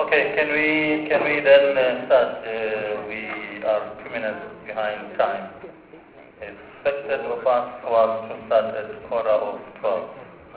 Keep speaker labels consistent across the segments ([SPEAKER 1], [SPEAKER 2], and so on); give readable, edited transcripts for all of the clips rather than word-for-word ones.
[SPEAKER 1] Okay, can we then start? We are 2 minutes behind time. Expected of us was to start at 11:45.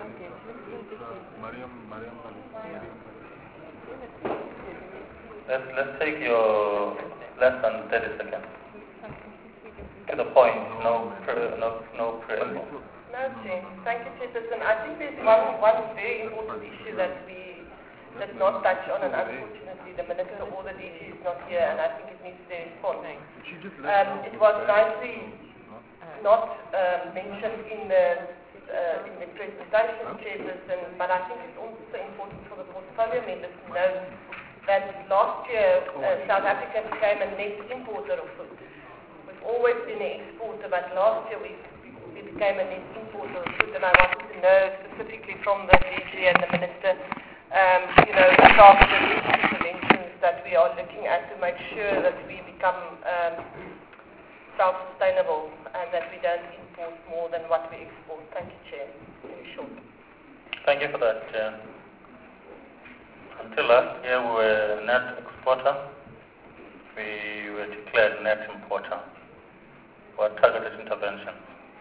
[SPEAKER 1] Let's take your less than 30 seconds. To the point, no preamble.
[SPEAKER 2] No, Chair. Thank you, Chairperson. I think there's one very important issue that we did not touch on, and unfortunately the Minister or the DG is not here, and I think it needs their response. It was nicely not mentioned in the presentation, Chairperson, but I think it's also important for the portfolio members to know that last year South Africa became a net importer of food. We've always been an exporter, but last year we became a net importer of food, and I wanted to know specifically from the DG and the Minister, after the interventions that we are looking at to make sure that we become self-sustainable and that we don't import more than what we export. Thank you, Chair. Very short.
[SPEAKER 1] Thank you for that, Chair. Until last year we were net exporter. We were declared net importer for targeted intervention.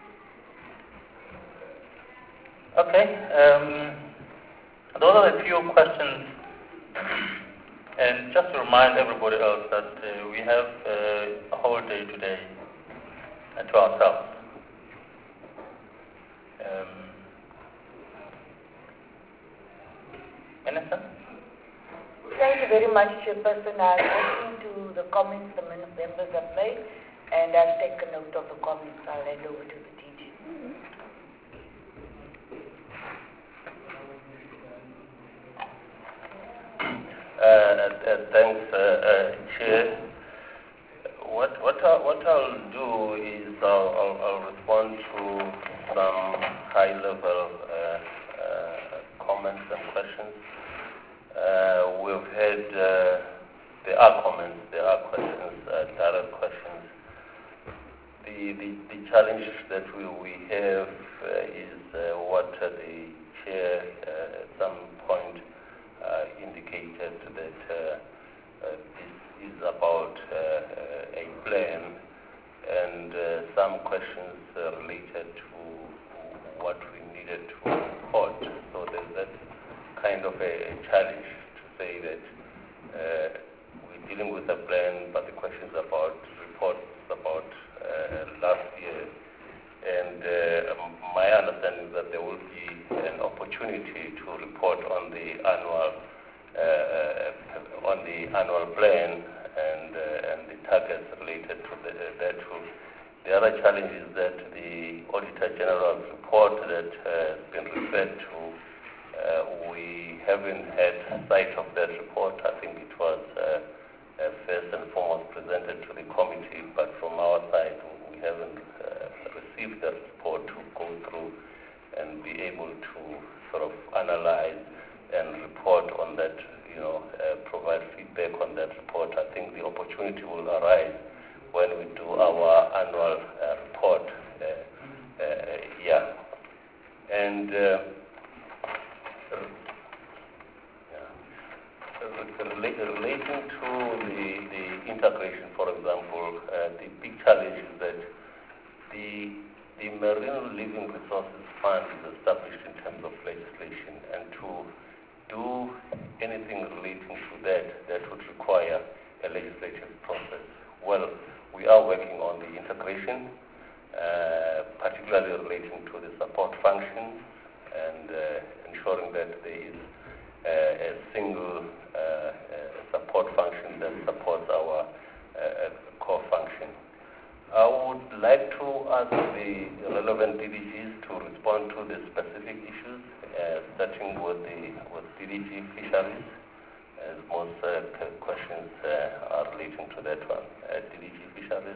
[SPEAKER 1] Okay. Those are a few questions. And just to remind everybody else that we have a whole day today to ourselves. Minister?
[SPEAKER 3] Thank you very much, Chairperson. I've listened to the comments the members have made, and I've taken note of the comments. I'll hand over to the DG.
[SPEAKER 4] Thanks, Chair. What I'll do is I'll respond to some high-level comments and questions. We've had there are comments, there are questions, direct questions. The challenge that we have is what the Chair at some point indicated that this is about a plan, and some questions related to what we needed to report. So there's that kind of a challenge to say that we're dealing with a plan, but the questions about reports about last year. And my understanding is that there will be an opportunity to report on the annual plan and the targets related to that. The other challenge is that the Auditor General's report that has been referred to, we haven't had sight of that report. I think it was first and foremost presented to the committee, but from our side we haven't received that report to go through and be able to sort of analyze and report on that, provide feedback on that report. I think the opportunity will arise when we do our annual report. And relating to the integration, for example, the big challenge is that the Marine Living Resources Fund is established in terms of legislation, and to do anything relating to that would require a legislative process. Well, we are working on the integration, particularly relating to the support functions and ensuring that there is a single support function that supports our core function. I would like to ask the relevant DDGs to respond to the specific issues, starting with DDG Fisheries, as most questions are relating to that one. DDG Fisheries.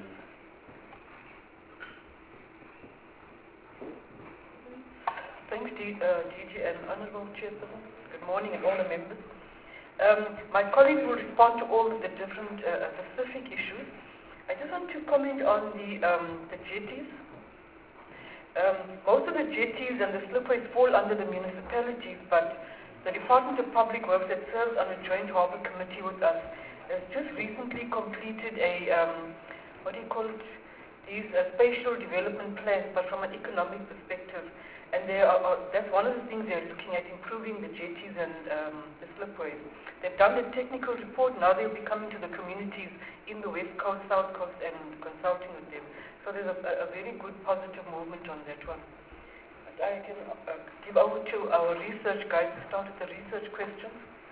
[SPEAKER 2] Thanks, DG and Honourable Chairperson. Good morning and all the members. My colleagues will respond to all the different specific issues. I just want to comment on the jetties. Most of the jetties and the slipways fall under the municipalities, but
[SPEAKER 5] The Department of Public Works that serves on a joint harbour committee with us has just recently completed a, these spatial development plans, but from an economic perspective. And that's one of the things they're looking at, improving the jetties and the slipways. They've done the technical report, now they'll be coming to the communities in the West Coast, South Coast, and consulting with them. So there's a very good positive movement on that one. I can give over to our research guys to start with the research questions.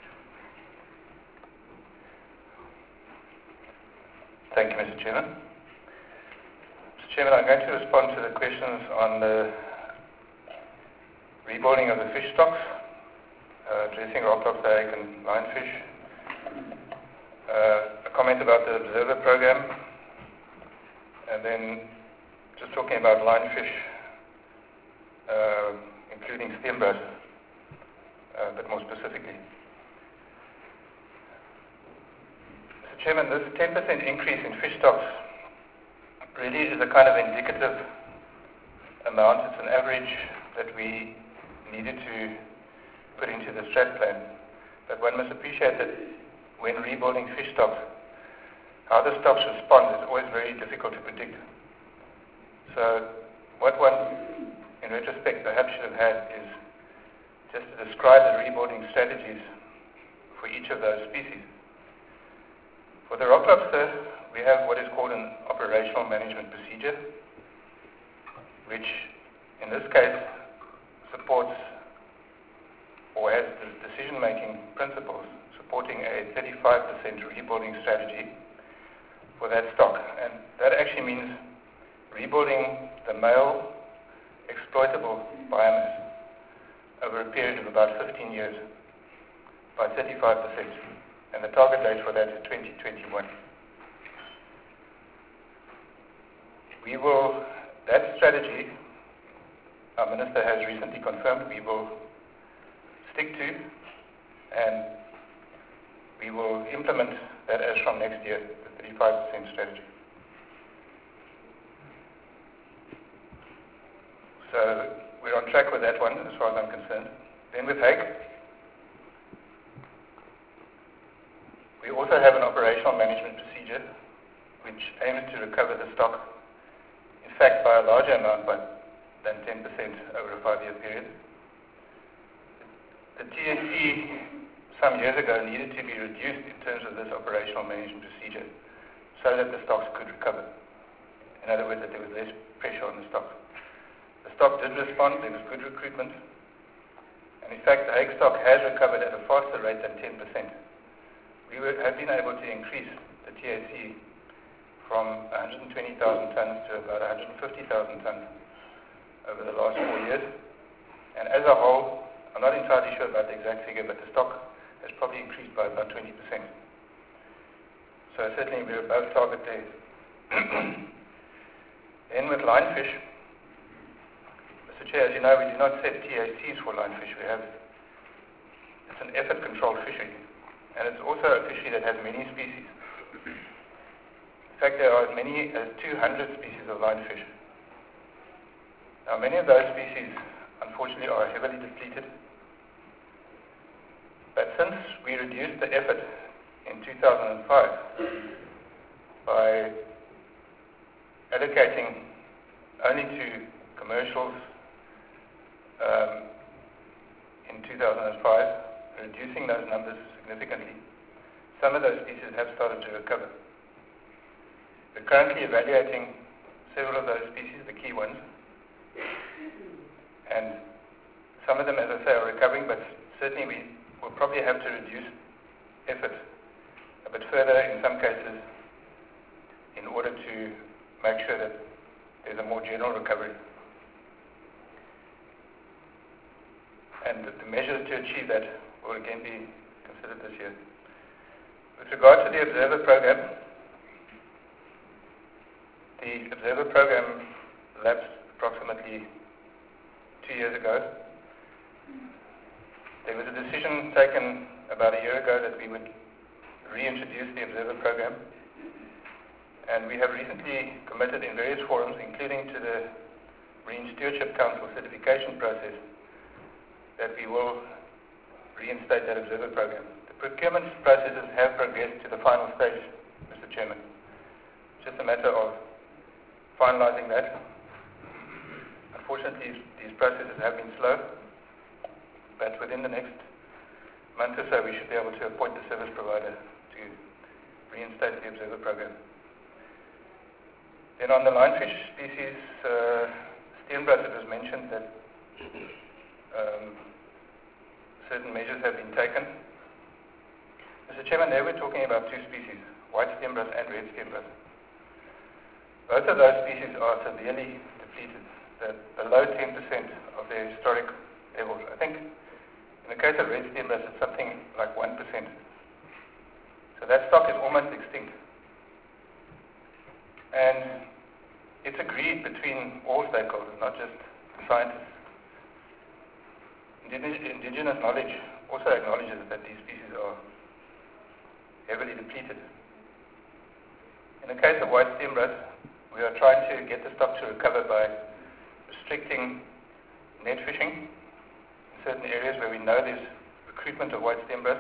[SPEAKER 6] Thank you, Mr. Chairman. Mr. Chairman, I'm going to respond to the questions on the reboarding of the fish stocks, addressing rock lobster, hake and lionfish, a comment about the observer program, and then just talking about lionfish, including steenbok, a bit more specifically. Mr. Chairman, this 10% increase in fish stocks really is a kind of indicative amount. It's an average that we needed to put into the strat plan. But one must appreciate that when reboarding fish stocks, how the stocks respond is always very difficult to predict. So what one, in retrospect, perhaps should have had is just to describe the reboarding strategies for each of those species. For the rock lobster, we have what is called an operational management procedure, which in this case supports or has the decision-making principles supporting a 35% reboarding strategy for that stock. And that actually means reboarding the male exploitable biomass over a period of about 15 years by 35%. And the target date for that is 2021. That strategy, our Minister has recently confirmed we will stick to, and we will implement that as from next year, the 35% strategy. So we're on track with that one as far as I'm concerned. Then with hake, we also have an operational management procedure which aims to recover the stock, in fact, by a larger amount than 10% over a 5-year period. The TSC some years ago needed to be reduced in terms of this operational management procedure so that the stocks could recover. In other words, that there was less pressure on the stock. The stock did respond, there was good recruitment, and in fact the hake stock has recovered at a faster rate than 10%. We have been able to increase the TAC from 120,000 tonnes to about 150,000 tonnes over the last 4 years. And as a whole, I'm not entirely sure about the exact figure, but the stock has probably increased by about 20%. So certainly we're above target there. Then with lionfish, Mr. Chair, as you know, we do not set TACs for lionfish. It's an effort-controlled fishery, and it's also a fishery that has many species. In fact, there are as many as 200 species of lionfish. Now, many of those species, unfortunately, are heavily depleted. But since we reduced the effort in 2005 by allocating only to commercials in 2005, reducing those numbers significantly, some of those species have started to recover. We're currently evaluating several of those species, the key ones, and some of them, as I say, are recovering, but certainly we will probably have to reduce effort a bit further in some cases in order to make sure that there's a more general recovery. And the measures to achieve that will again be considered this year. With regard to the Observer Program, the Observer Program lapsed approximately 2 years ago. There was a decision taken about a year ago that we would reintroduce the Observer Program, and we have recently committed in various forums, including to the Marine Stewardship Council certification process, that we will reinstate that observer program. The procurement processes have progressed to the final stage, Mr. Chairman. It's just a matter of finalising that. Unfortunately, these processes have been slow, but within the next month or so, we should be able to appoint the service provider to reinstate the observer program. Then on the lionfish species, Steenbras, it was mentioned that certain measures have been taken. Mr. Chairman, there we're talking about two species, white Steenbras and red Steenbras. Both of those species are severely depleted, below 10% of their historic levels. I think in the case of red Steenbras, it's something like 1%. So that stock is almost extinct. And it's agreed between all stakeholders, not just scientists. Indigenous knowledge also acknowledges that these species are heavily depleted. In the case of white Steenbras, we are trying to get the stock to recover by restricting net fishing in certain areas where we know there's recruitment of white Steenbras,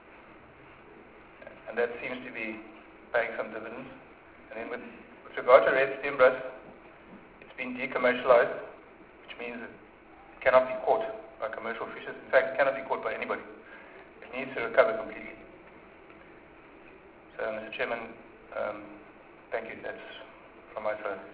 [SPEAKER 6] and that seems to be paying some dividends. And then with regard to red Steenbras, it's been decommercialized, which means that it cannot be caught by commercial fishers. In fact, it cannot be caught by anybody. It needs to recover completely. So, Mr. Chairman, thank you. That's from my side.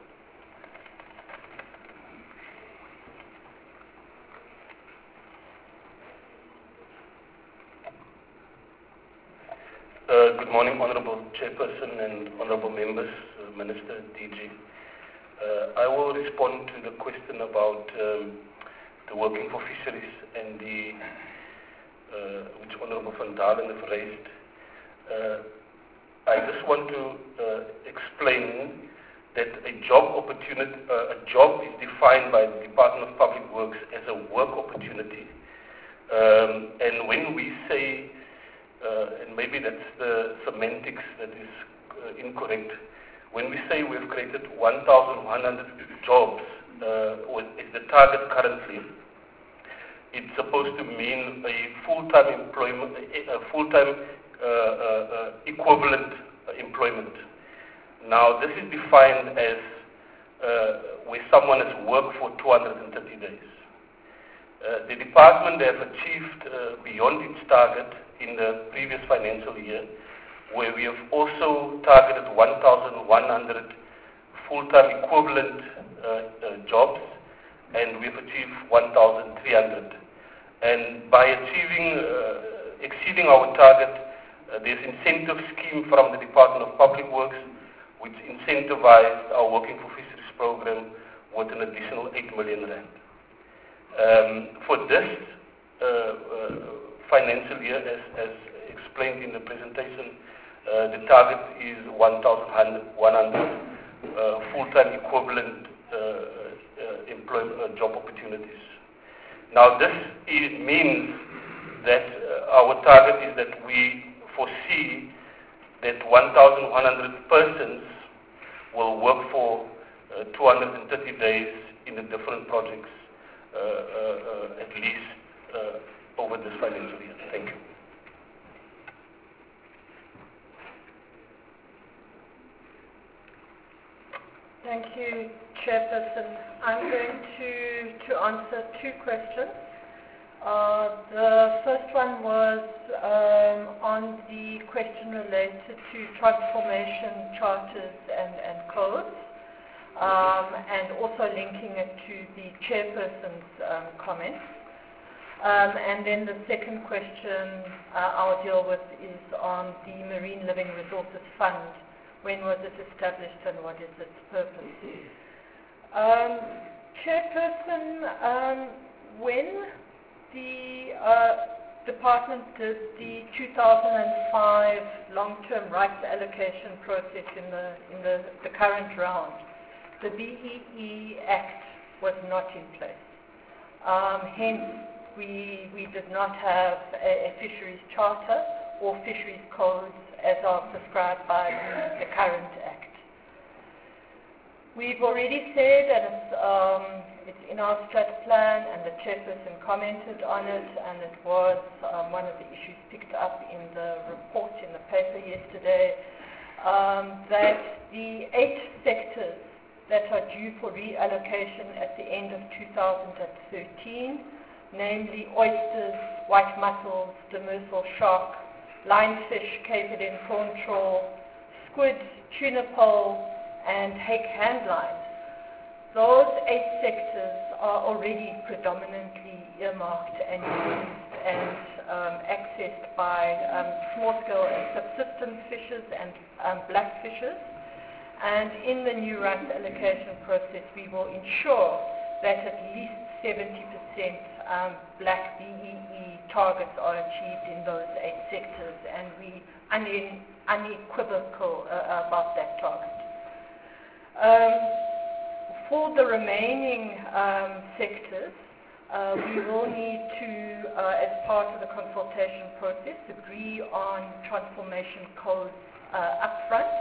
[SPEAKER 4] Good morning, Honourable Chairperson and Honourable Members, Minister, DG. I will respond to the question about the Working for Fisheries and which Honourable Van Dalen have raised. I just want to explain that a job is defined by the Department of Public Works as a work opportunity. And when we say, and maybe that's the semantics that is incorrect, when we say we've created 1,100 jobs, is the target currently, it's supposed to mean a full-time employment, a full-time equivalent employment. Now, this is defined as where someone has worked for 230 days. The department has achieved beyond its target in the previous financial year, where we have also targeted 1,100 full-time equivalent jobs, and we've achieved 1,300. And by exceeding our target, there's incentive scheme from the Department of Public Works, which incentivized our Working for Fisheries program with an additional 8 million rand. For this financial year, as explained in the presentation, the target is 1,100 full-time equivalent job opportunities. Now, this means that our target is that we foresee that 1,100 persons will work for 230 days in the different projects, at least over this financial year. Thank you.
[SPEAKER 5] Thank you, Chairperson. I'm going to answer two questions. The first one was on the question related to transformation charters and codes, and also linking it to the Chairperson's comments. And then the second question I'll deal with is on the Marine Living Resources Fund. When was it established and what is its purpose? Chairperson, when the department did the 2005 long-term rights allocation process in the current round, the BEE Act was not in place. Hence, we did not have a fisheries charter or fisheries codes as are prescribed by the current Act. We've already said, and it's in
[SPEAKER 7] in our strat plan, and the chairperson commented on it, and it was one of the issues picked up in the report in the paper yesterday, that the 8 sectors that are due for reallocation at the end of 2013, namely oysters, white mussels, demersal shark, lionfish, capered prawn trawl, squid, tuna pole, and hake handline. Those 8 sectors are already predominantly earmarked and used and accessed by small-scale and subsistence fishers and black fishers. And in the new rights allocation process, we will ensure that at least 70% black BEE targets are achieved in those 8 sectors, and we unequivocal about that target. For the remaining sectors, we will need to, as part of the consultation process, agree on transformation codes upfront,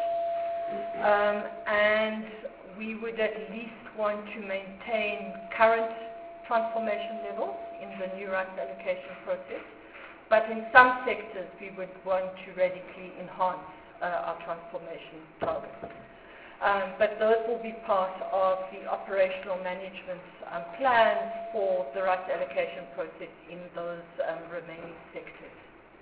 [SPEAKER 7] and we would at least want to maintain current transformation levels in the new rights allocation process, but in some sectors we would want to radically enhance our transformation targets. But those will be part of the operational management plans for the rights allocation process in those remaining sectors.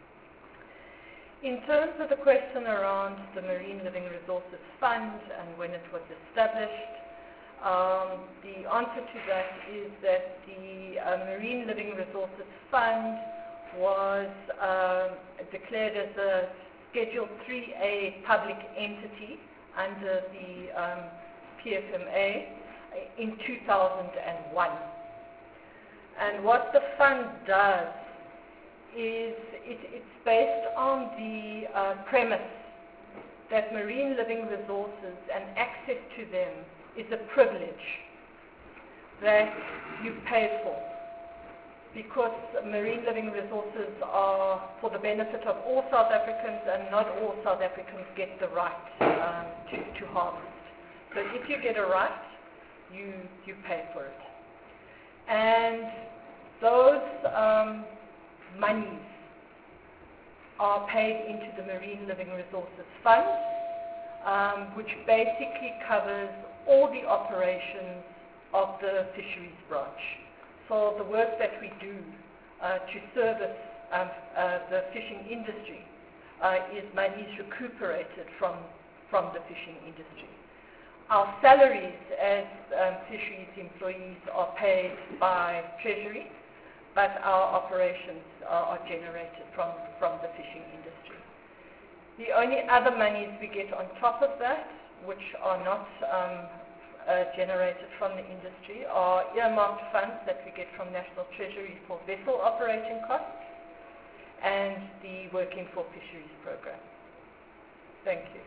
[SPEAKER 7] In terms of the question around the Marine Living Resources Fund and when it was established, the answer to that is that the Marine Living Resources Fund was declared as a Schedule 3A public entity under the PFMA in 2001. And what the fund does is it's based on the premise that marine living resources and access to them is a privilege that you pay for, because marine living resources are for the benefit of all South Africans, and not all South Africans get the right to harvest. So if you get a right, you pay for it. And those monies are paid into the Marine Living Resources Fund, which basically covers all the operations of the fisheries branch. So the work that we do to service the fishing industry is monies recuperated from the fishing industry. Our salaries as fisheries employees are paid by Treasury, but our operations are generated from the fishing industry. The only other monies we get on top of that, which are not generated from the industry, are earmarked funds that we get from National Treasury for vessel operating costs and the Working for Fisheries program. Thank you.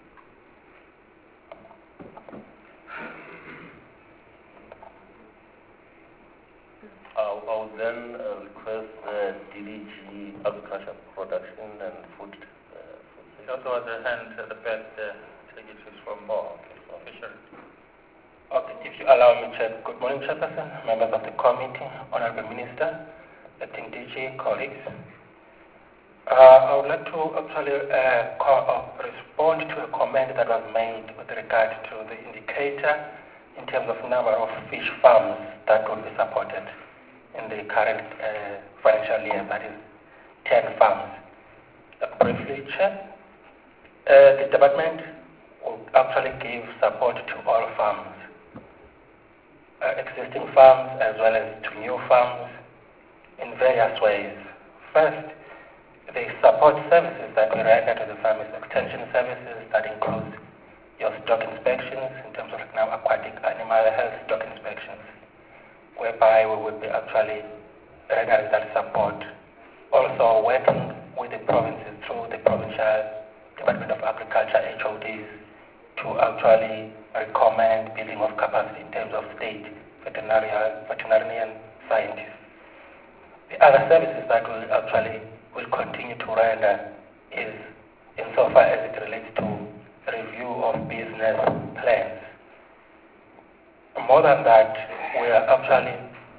[SPEAKER 4] I would then request DDG Agriculture Production and Food.
[SPEAKER 1] It also has a hand at the back there. Take it from official.
[SPEAKER 8] Okay, if you allow me, Chair. Good morning, Chairperson, members of the committee, Honorable Minister, acting DG, colleagues. I would like to actually respond to a comment that was made with regard to the indicator in terms of number of fish farms that will be supported in the current financial year, that is 10 farms. Briefly, Chair, the department will actually give support to all farms, existing farms as well as to new farms in various ways. First, the support services that we render to the farm is extension services that includes your stock inspections in terms of now aquatic animal health stock inspections, whereby we would be actually rendering that support. Also working with the provinces through the provincial Department of Agriculture HODs to actually recommend building of capacity in terms of state veterinarian scientists. The other services that we actually will continue to render is insofar as it relates to review of business plans. More than that, we are actually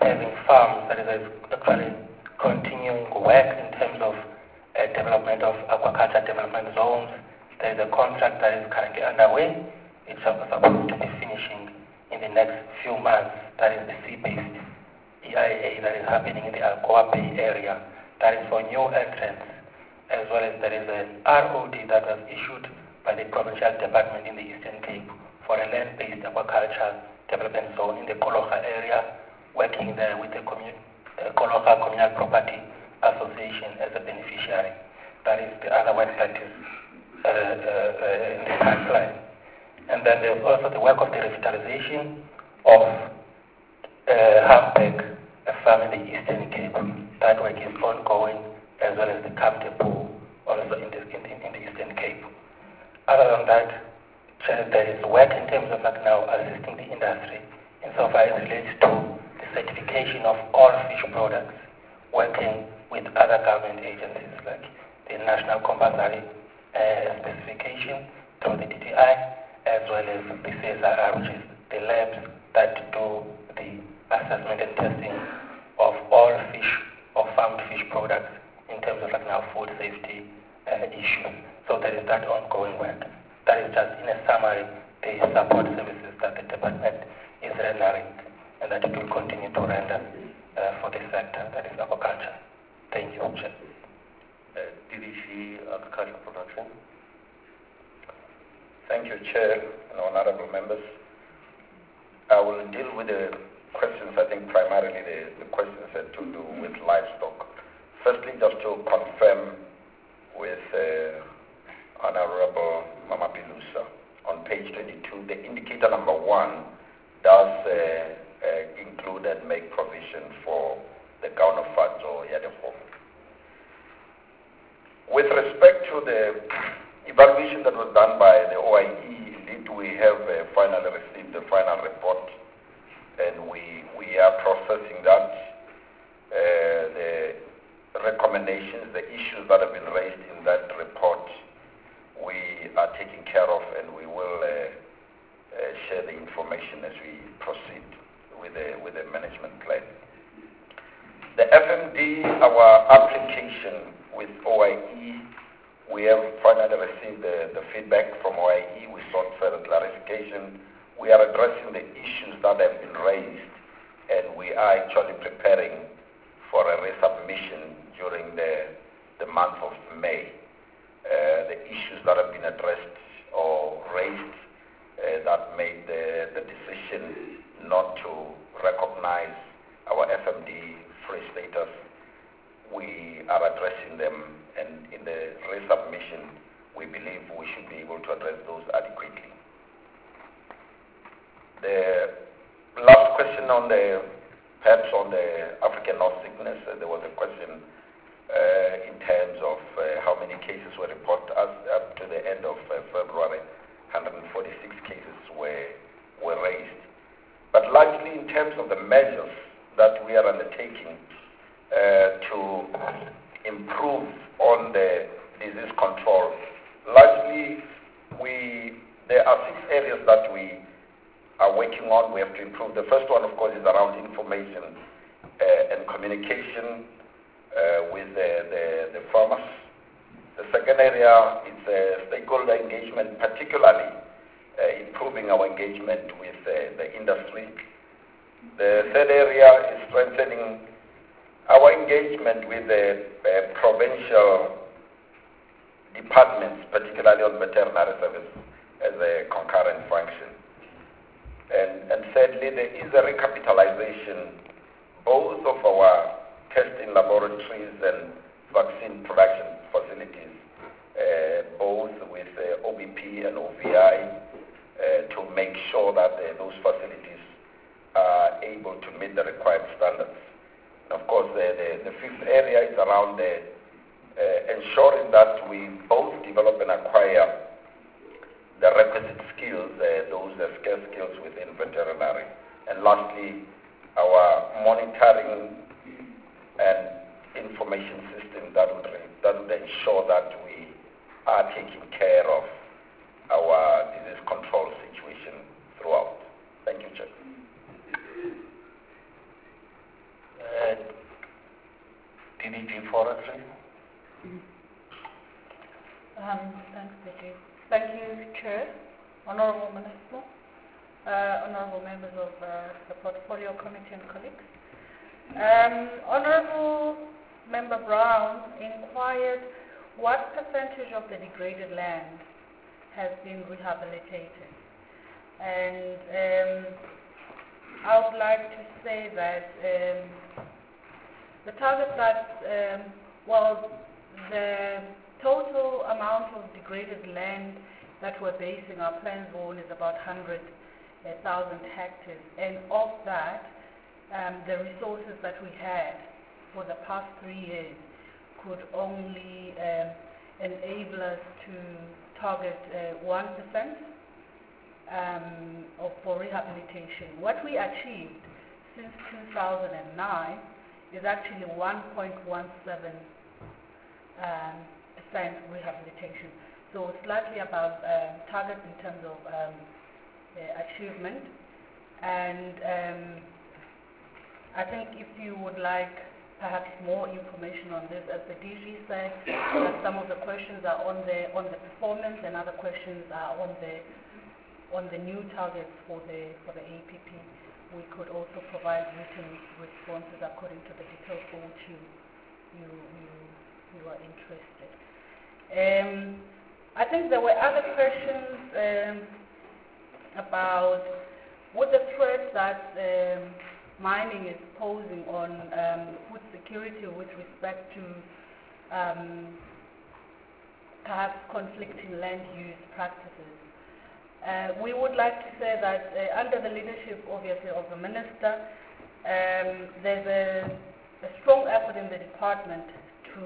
[SPEAKER 8] having farms that is actually continuing work in terms of development of aquaculture development zones. There is a contract that is currently underway. It's supposed to be finishing in the next few months. That is the sea-based EIA that is happening in the Alcoa Bay area. That is for new entrants, as well as there is an ROD that was issued by the Provincial Department in the Eastern Cape for a land-based aquaculture development zone in the Kologa area, working there with the Kologa Communal Property Association as a beneficiary. That is the other work that is in the pipeline. And then there's also the work of the revitalization of Hamburg, a farm in the Eastern Cape. That work is ongoing, as well as the Kamtepo, also in the Eastern Cape. Other than that, there is work in terms of now assisting the industry insofar as it relates to the certification of all fish products, working with other government agencies like the National Compulsory Specification through the DTI, as well as the CSIR, which is the labs that do the assessment and testing of all fish or farmed fish products in terms of now food safety issues. So there is that ongoing work. That is just in a summary the support services that the department is rendering and that it will continue to render for the sector, that is aquaculture. Thank you, Chair.
[SPEAKER 4] DDG Agricultural Production.
[SPEAKER 9] Thank you, Chair and honorable members. I will deal with the questions, I think primarily the questions that to do with livestock. Firstly, just to confirm with Honorable Mama Pilusa, on page 22, the indicator number 1 does include and make provision for the gown of fats or yadefo. With respect to the evaluation that was done by the OIE, indeed we have finally received the final report, and we are processing that. The recommendations, the issues that have been raised in that report, we are taking care of, and we will share the information as we proceed with the management plan. The FMD, our application with OIE, we have finally received the feedback from OIE. We sought further clarification. We are addressing the issues that have been raised, and we are actually preparing for a resubmission during the month of May. The issues that have been addressed or raised that made the decision not to recognize our FMD free status, we are addressing them, and in the resubmission, we believe we should be able to address those adequately. The last question on perhaps on the African horse sickness, there was a question in terms of how many cases were reported up to the end of February. 146 cases were raised. But largely in terms of the measures that we are undertaking to improve on the disease control, largely there are 6 areas that we are working on. We have to improve. The first one, of course, is around information and communication with the farmers. The second area is stakeholder engagement, particularly improving our engagement with the industry. The third area is strengthening our engagement with the provincial departments, particularly on veterinary service as a concurrent function. And thirdly, there is a recapitalization both of our testing laboratories and vaccine production facilities, both with OBP and OVI, to make sure that those facilities are able to meet the required standards. And of course, the fifth area is around ensuring that we both develop and acquire the requisite skills, those scarce skills within veterinary. And lastly, our monitoring and information system that would ensure that we are taking care of our disease control situation throughout. Thank you, Chair.
[SPEAKER 8] DDG Forestry.
[SPEAKER 7] Thanks, Vicky. Thank you, Chair, Honourable Minister, Honourable members of the Portfolio Committee and colleagues. Honourable Member Brown inquired what percentage of the degraded land has been rehabilitated. And I would like to say that the target that, the total amount of degraded land that we're basing our plans on is about 100,000 hectares. And of that, the resources that we had for the past 3 years could only enable us to target 1% for rehabilitation. What we achieved since 2009 is actually 1.17% rehabilitation. So slightly above target in terms of achievement. And I think if you would like perhaps more information on this, as the DG said, that some of the questions are on the performance and other questions are on the new targets for the APP. We could also provide written responses according to the details for which you are interested. I think there were other questions about what the threat that mining is posing on food security with respect to perhaps conflicting land use practices. We would like to say that under the leadership, obviously, of the Minister, there's a strong effort in the department to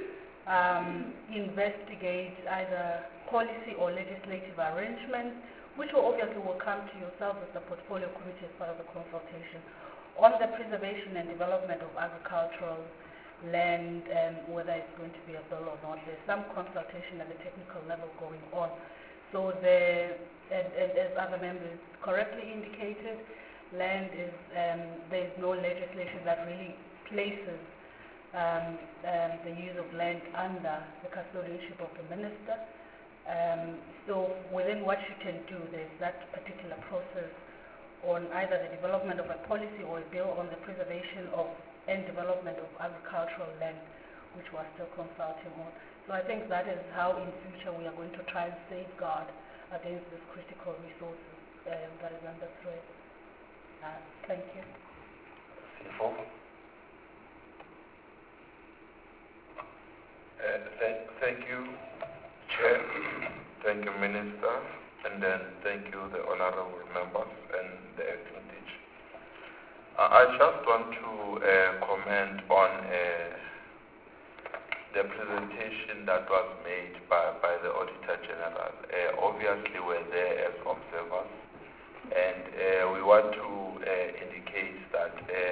[SPEAKER 7] investigate either policy or legislative arrangements, which obviously will come to yourselves as the Portfolio Committee as part of the consultation on the preservation and development of agricultural land, whether it's going to be a bill or not. There's some consultation at the technical level going on. So as other members correctly indicated, land is, there is no legislation that really places the use of land under the custodianship of the Minister. So within what you can do, there's that particular process on either the development of a policy or a bill on the preservation of and development of agricultural land, which we're still consulting on. So I think that is how in future we are going to try and safeguard against this critical resources that is under threat. Thank you.
[SPEAKER 10] Thank you, Chair. Thank you, Minister. And then thank you, the honorable members and the acting teacher. I just want to comment on the presentation that was made by the Auditor General. Obviously, we're there as observers, and we want to indicate that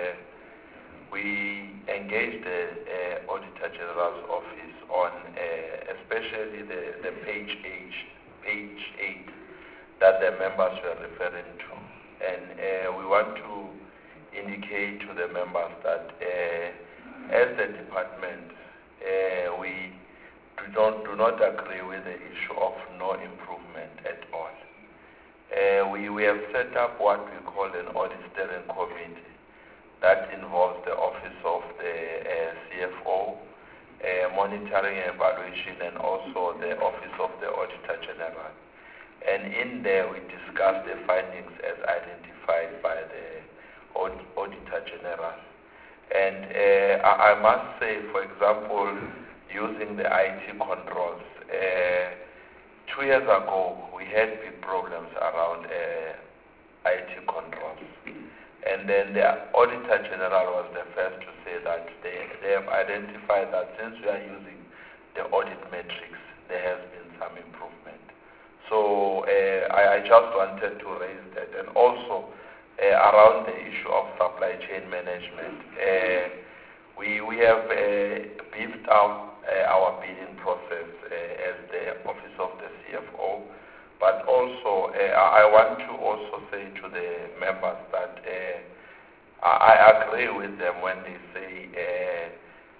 [SPEAKER 10] we engaged the Auditor General's office on especially the page 8 that the members were referring to. And we want to indicate to the members that as the department, we do not agree with the issue of no improvement at all. We have set up what we call an audit steering committee that involves the office of the CFO, monitoring and evaluation, and also the office of the Auditor General. And in there we discuss the findings as identified by the Auditor General. And I must say, for example, using the IT controls, 2 years ago we had big problems around IT controls. And then the Auditor General was the first to say that they have identified that since we are using the audit metrics, there has been some improvement. So I just wanted to raise that. And also around the issue of supply chain management, we have beefed up our bidding process as the office of the CFO. But also, I want to also say to the members that I agree with them when they say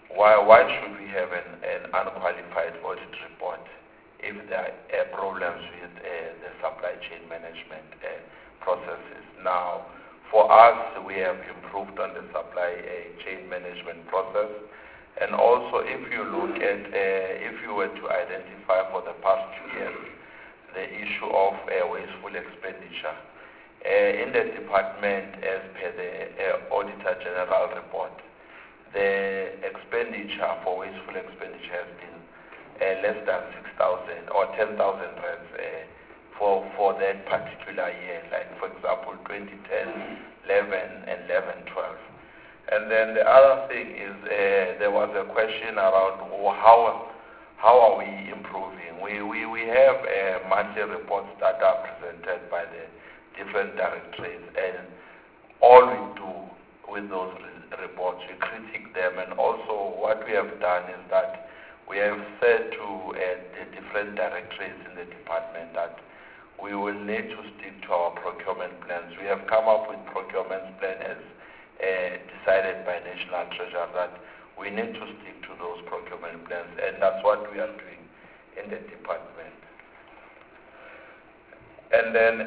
[SPEAKER 10] why should we have an unqualified audit report if there are problems with the supply chain management processes? Now, for us, we have improved on the supply chain management process. And also, if you look at, if you were to identify for the past 2 years, the issue of wasteful expenditure, in the department, as per the Auditor General report, the expenditure for wasteful expenditure has been less than 6,000 or 10,000 rands for that particular year, like for example 2010, 11, and 11, 12. And then the other thing is there was a question around how are we improving. We have monthly reports that are presented by the different directorates, and all we do with those reports, we critique them. And also what we have done is that we have said to the different directorates in the department that we will need to stick to our procurement plans. We have come up with procurement plans as decided by National Treasury, that we need to stick to those procurement plans, and that's what we are doing in the department. And then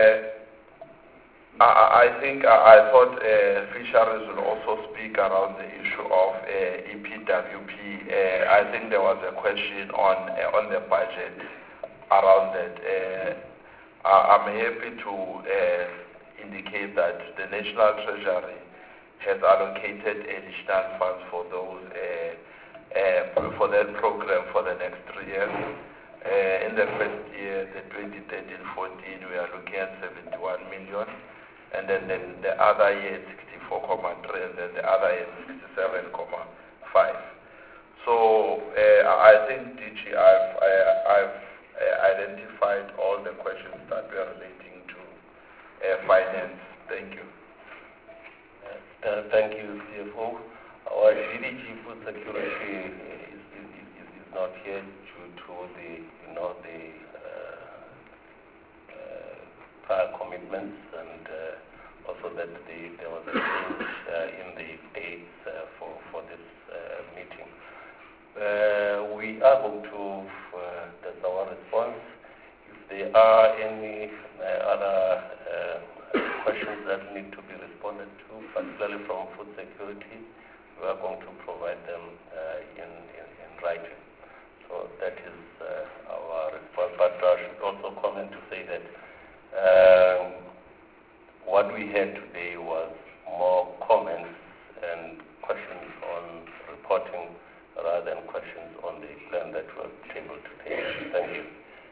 [SPEAKER 10] I thought Fisheries will also speak around the issue of EPWP. I think there was a question on the budget around that. I'm happy to indicate that the National Treasury has allocated additional funds for those for that program for the next 3 years. In the first year, the 2013-14, we are looking at 71 million, and then the other year 64.3, and then the other year 67.5. So I think DG, I've identified all the questions that we are relating to finance. Thank you.
[SPEAKER 4] Thank you, CFO. Our DDG Food Security is not here due to the prior commitments, and also that there was a change in the dates for this meeting. We are going to, that's our response. If there are any other questions that need to be responded to, particularly from food security, we are going to provide them in writing. So that is our response. But I should also comment to say that what we had today was more comments and questions on reporting rather than questions on the plan that was tabled today. Thank you.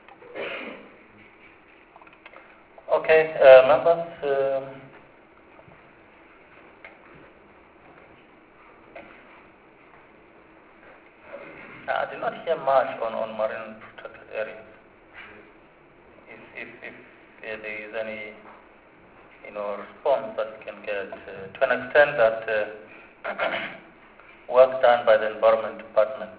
[SPEAKER 4] Okay, members. I did not hear much on marine protected areas. If there is any, response that we can get to an extent that work done by the Environment Department,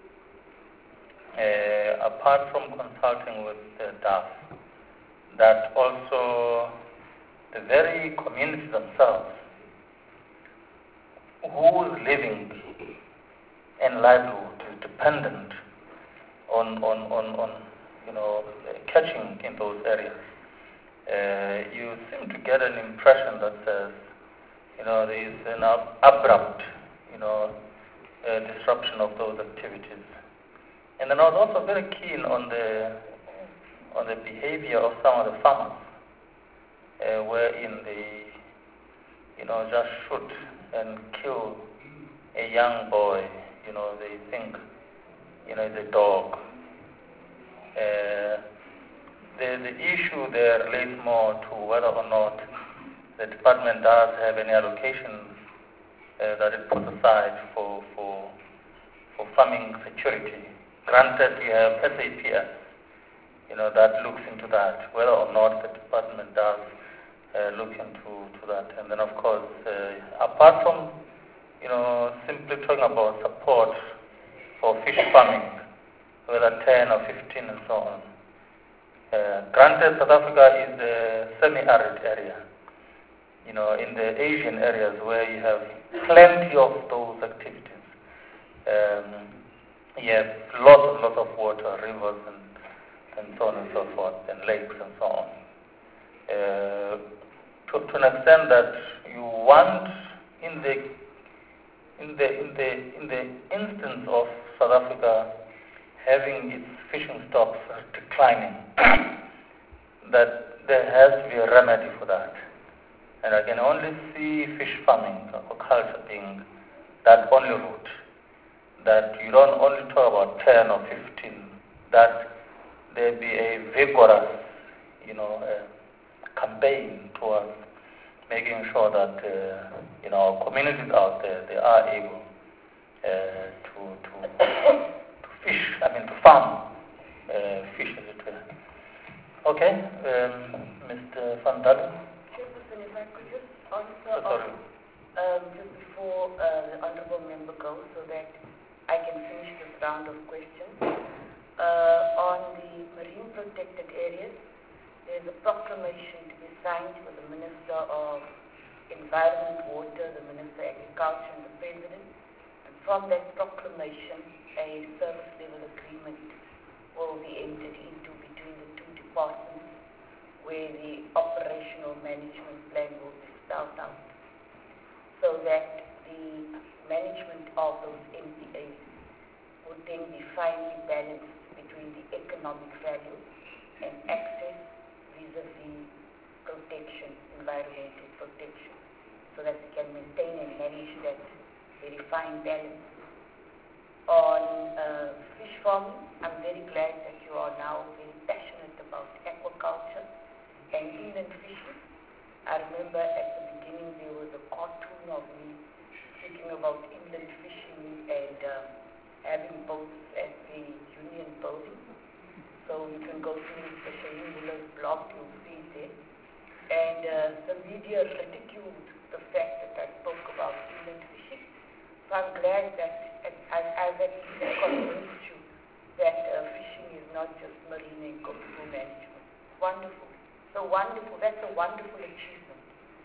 [SPEAKER 4] apart from consulting with DAF, that also the very communities themselves whose living and livelihood is dependent on catching in those areas. You seem to get an impression that says, there is an abrupt, disruption of those activities. And then I was also very keen on the behavior of some of the farmers, wherein they, just shoot and kill a young boy. They think, it's a dog. The issue there relates more to whether or not the department does have any allocations that it puts aside for farming security. Granted, we have SAPS, that looks into that, whether or not the department does look into that. And then, of course, apart from, simply talking about support for fish farming, whether 10 or 15 and so on. Granted, South Africa is a semi-arid area. In the Asian areas where you have plenty of those activities,
[SPEAKER 1] You have lots of water, rivers and so on and so forth, and lakes and so on. To an extent that you want, in the instance of South Africa having its fishing stocks declining, that there has to be a remedy for that. And I can only see fish farming, aquaculture being that only route. That you don't only talk about 10 or 15, that there be a vigorous, campaign towards making sure that our communities out there, they are able to fish, to farm fish, as it were. Okay, Mr. Van Dalen.
[SPEAKER 3] Chairperson, if I could just answer just before the honourable member goes, so that I can finish this round of questions. On the marine protected areas, there's a proclamation to be signed with the Minister of Environment, Water, the Minister of Agriculture, and the President. And from that proclamation, a service level agreement will be entered into between the two departments, where the operational management plan will be spelled out, so that the management of those MPAs would then be finely balanced between the economic value and access vis-a-vis protection, environmental protection, so that we can maintain and manage that very fine balance. On fish farming, I'm very glad that you are now very passionate about aquaculture and inland fishing. I remember at the beginning there was a cartoon of me speaking about inland fishing and having boats at the Union Building. So you can go to Mr. Shaheen Muller's blog, you'll see it there. And the media ridiculed the fact that I spoke about inland fishing. So I'm glad that I've at least convinced you that fishing is not just marine and coastal management. Wonderful. So wonderful. That's a wonderful achievement.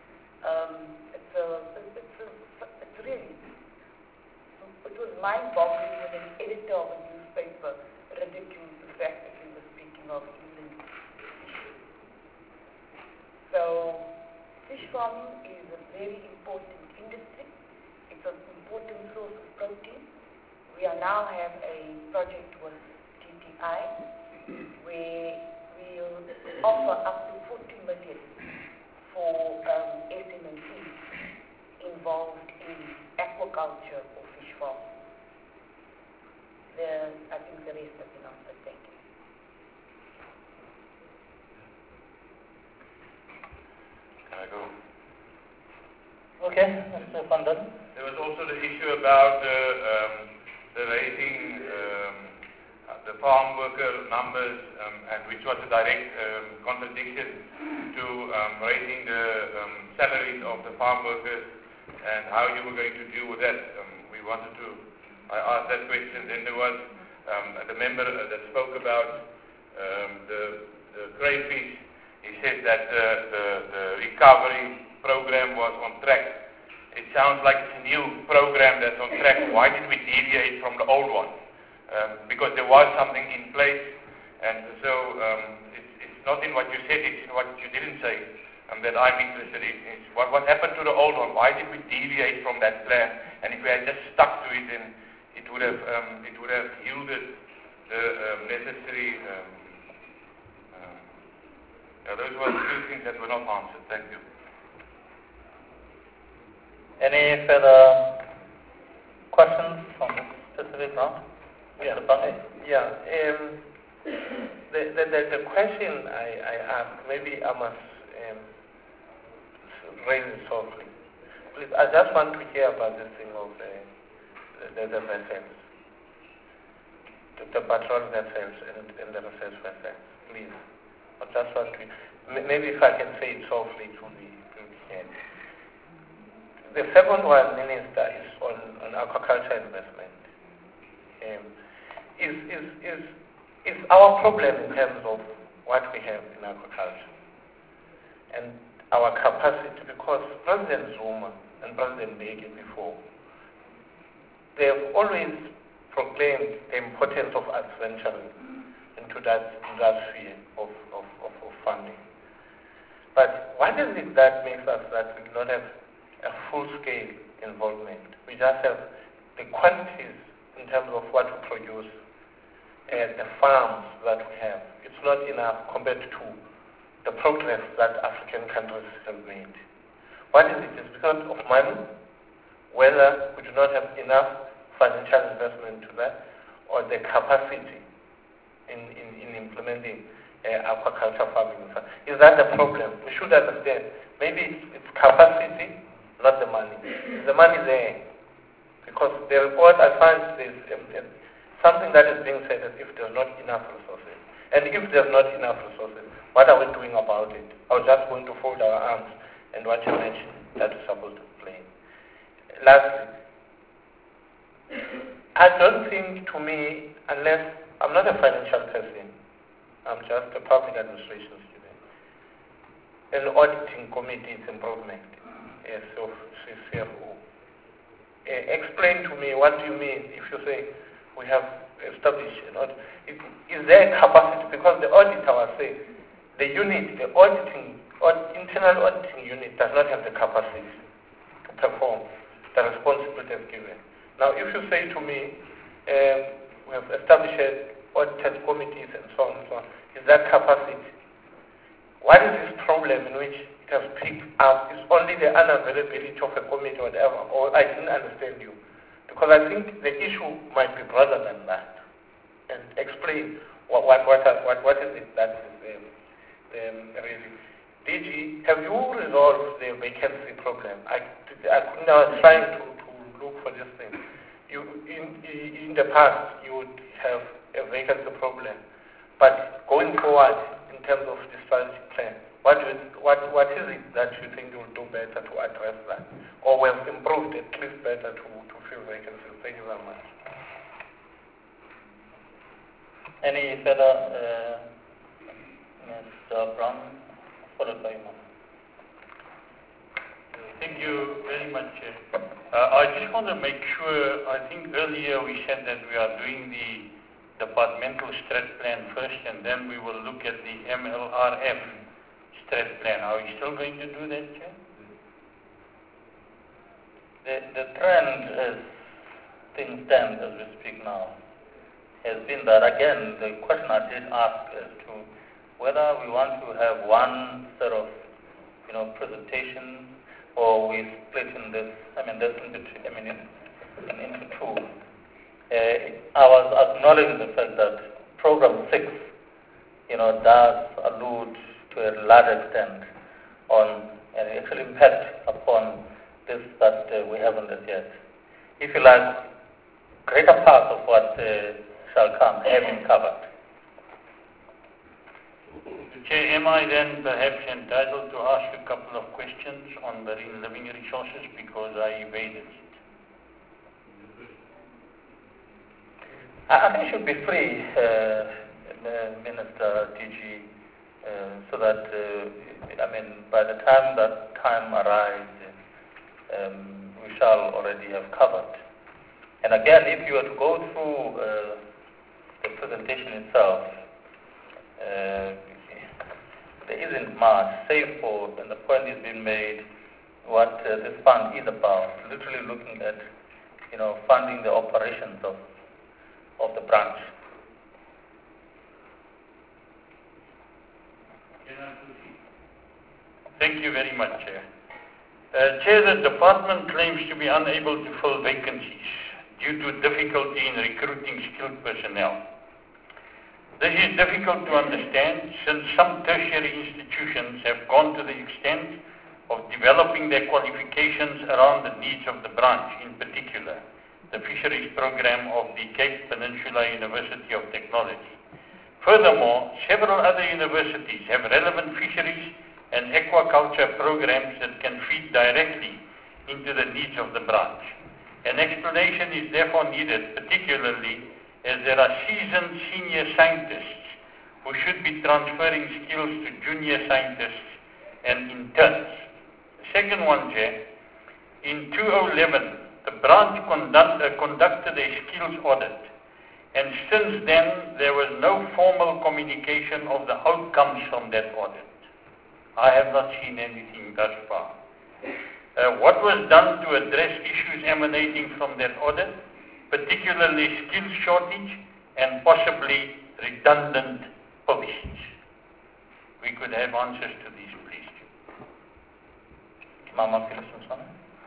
[SPEAKER 3] It's really, it was mind-boggling when an editor of a newspaper ridiculed the fact that we were speaking of inland fishing. So fish farming is a very important industry. It's an important source of protein. We now have a project with TTI where we'll offer up to 40 million for SMMEs involved in aquaculture or fish farming. I think the rest has been answered. Thank you.
[SPEAKER 6] Can I go?
[SPEAKER 1] Okay, Mr. Van Dalen.
[SPEAKER 6] There was also the issue about the raising the farm worker numbers, and which was a direct contradiction to raising the salaries of the farm workers, and how you were going to deal with that. I asked that question. Then there was the member that spoke about the crayfish. He said that the recovery program was on track. It sounds like it's a new program that's on track. Why did we deviate from the old one? Because there was something in place, and so it's not in what you said, it's in what you didn't say, that I'm interested in. Is what happened to the old one? Why did we deviate from that plan? And if we had just stuck to it, then it would have yielded the necessary. Those were the two things that were not answered. Thank you.
[SPEAKER 1] Any further questions on this specific round?
[SPEAKER 8] Yeah. The question I asked, maybe I must raise it softly. Please, I just want to hear about this thing of the vessels, the patrol vessels and the research vessels. Please, I just want to, maybe if I can say it softly, it will be heard. The second one, Minister, is on aquaculture investment. Is our problem in terms of what we have in aquaculture and our capacity, because President Zuma and President Mbeki before they have always proclaimed the importance of adventuring into that sphere of funding. But what is it that makes us that we do not have a full-scale involvement? We just have the quantities in terms of what we produce and the farms that we have. It's not enough compared to the progress that African countries have made. What is it? It's because of money, whether we do not have enough financial investment to that, or the capacity in implementing aquaculture farming. Is that the problem? We should understand. Maybe it's capacity, not the money. The money there. Because the report, I find there's something that is being said as if there's not enough resources. And if there's not enough resources, what are we doing about it? Are we just going to fold our arms and watch a match that we're supposed to play? Lastly, I don't think, to me, unless I'm not a financial person, I'm just a public administration student. An auditing committee is improvement. So CFO. Explain to me, what do you mean if you say we have established an audit? Is there a capacity? Because the auditor was saying the unit, the internal auditing unit does not have the capacity to perform the responsibilities given. Now, if you say to me, we have established audit committees and so on and so on, is that capacity? What is this problem in which it has picked up? Is only the unavailability of a committee or whatever? Or I didn't understand you. Because I think the issue might be broader than that. And explain what is it that is really. DG, have you resolved the vacancy problem? I was trying to look for this thing. In the past, you would have a vacancy problem. But going forward, in terms of the strategic plan, what is it that you think you will do better to address that? Or we have improved at least better to fill vacancies? Thank you very much.
[SPEAKER 1] Any further, Mr. Brown, followed by Imam?
[SPEAKER 11] Thank you very much. I just want to make sure, I think earlier we said that we are doing the departmental strat plan first, and then we will look at the MLRF strat plan. Are we still going to do that, Chair?
[SPEAKER 1] The trend, as things stand as we speak now, has been that, again, the question I did ask as to whether we want to have one set of, presentation, or we split in this, into two. I was acknowledging the fact that Program 6, does allude to a large extent on an actual impact upon this that we haven't as yet. If you like, greater part of what shall come have been covered.
[SPEAKER 11] Chair, am I then perhaps entitled to ask a couple of questions on marine living resources because I evaded it?
[SPEAKER 1] I think you should be free, Minister DG, so that, by the time that time arrives, we shall already have covered. And again, if you were to go through the presentation itself, there isn't much, save for, and the point is being made, what this fund is about, literally looking at, funding the operations of the branch.
[SPEAKER 11] Thank you very much, Chair. Chair, the department claims to be unable to fill vacancies due to difficulty in recruiting skilled personnel. This is difficult to understand since some tertiary institutions have gone to the extent of developing their qualifications around the needs of the branch, in particular, the fisheries program of the Cape Peninsula University of Technology. Furthermore, several other universities have relevant fisheries and aquaculture programs that can feed directly into the needs of the branch. An explanation is therefore needed, particularly as there are seasoned senior scientists who should be transferring skills to junior scientists and interns. The second one, Chair, in 2011, the branch conducted a skills audit, and since then there was no formal communication of the outcomes from that audit. I have not seen anything thus far. What was done to address issues emanating from that audit, particularly skills shortage and possibly redundant positions? We could have answers to these, please.
[SPEAKER 1] Mama Philosopher.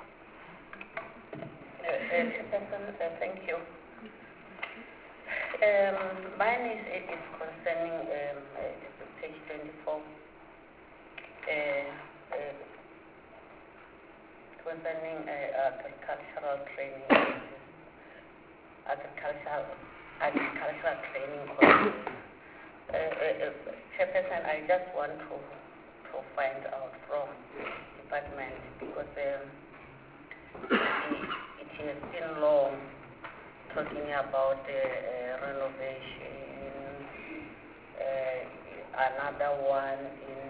[SPEAKER 3] Thank you. Mine is concerning page 24. Concerning agricultural training, agricultural training courses. Chairperson, I just want to find out from department, because it has been long talking about renovation, another one in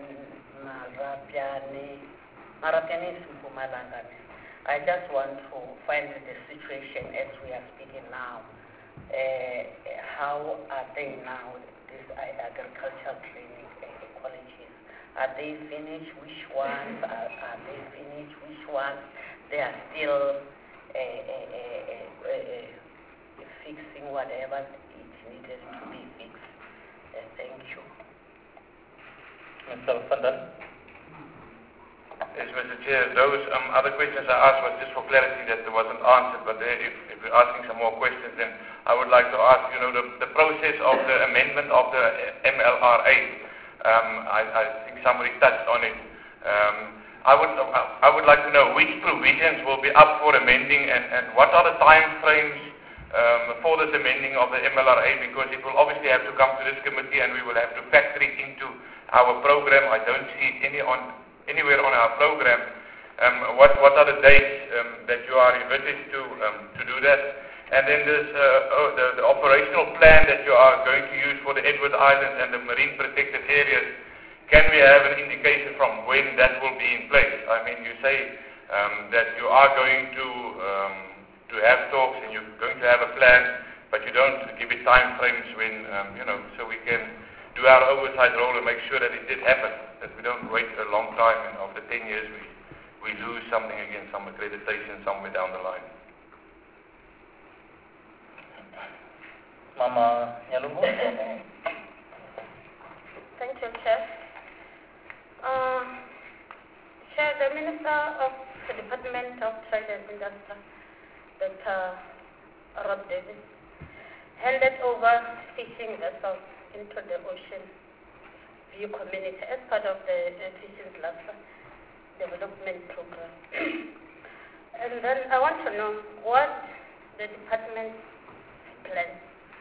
[SPEAKER 3] Marapiani is Mpumalanga. I just want to find the situation as we are speaking now. How are they now, these agricultural training colleges? Are they finished? Which ones are they finished? Which ones they are still fixing whatever it needed to be fixed? Thank you.
[SPEAKER 1] Mr. Sandal.
[SPEAKER 6] Yes, Mr. Chair, those other questions I asked was just for clarity that there wasn't answered, but if you're asking some more questions, then I would like to ask, the process of the amendment of the MLRA. I think somebody touched on it. I would like to know which provisions will be up for amending and what are the time frames for this amending of the MLRA, because it will obviously have to come to this committee and we will have to factor it into our program. I don't see it anywhere on our program. What are the dates that you are envisaged to do that? And then there's the operational plan that you are going to use for the Edward Islands and the marine protected areas. Can we have an indication from when that will be in place? I mean, you say that you are going to have talks and you're going to have a plan, but you don't give it time frames when, so we can do our oversight role and make sure that it did happen, that we don't wait a long time and after 10 years we lose something again, some accreditation somewhere down the line.
[SPEAKER 1] Mama Nyalubo.
[SPEAKER 3] Thank you, Chair. Chair, the Minister of the Department of Trade and Industry, Dr. Rob Davis, handed over fishing vessels into the Ocean View community as part of the Fishing Cluster Development Program. And then I want to know what the department plans.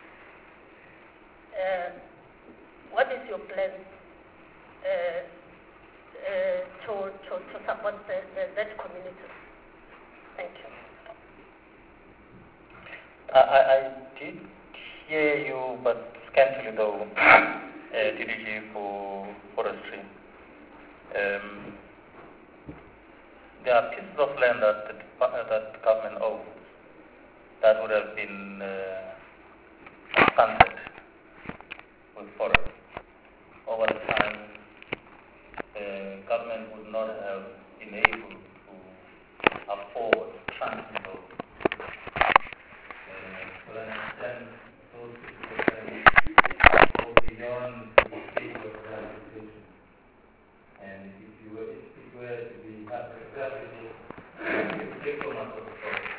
[SPEAKER 3] What is your plan to support that community? Thank you.
[SPEAKER 1] I did hear you, but scantily though, DDG for forestry. There are pieces of land that government owns that would have been planted with forest. Over time, government would not have been able to afford planting those. To an extent, those people go beyond the stage of rehabilitation. And if you were to be rehabilitated, you would take so much of the forest.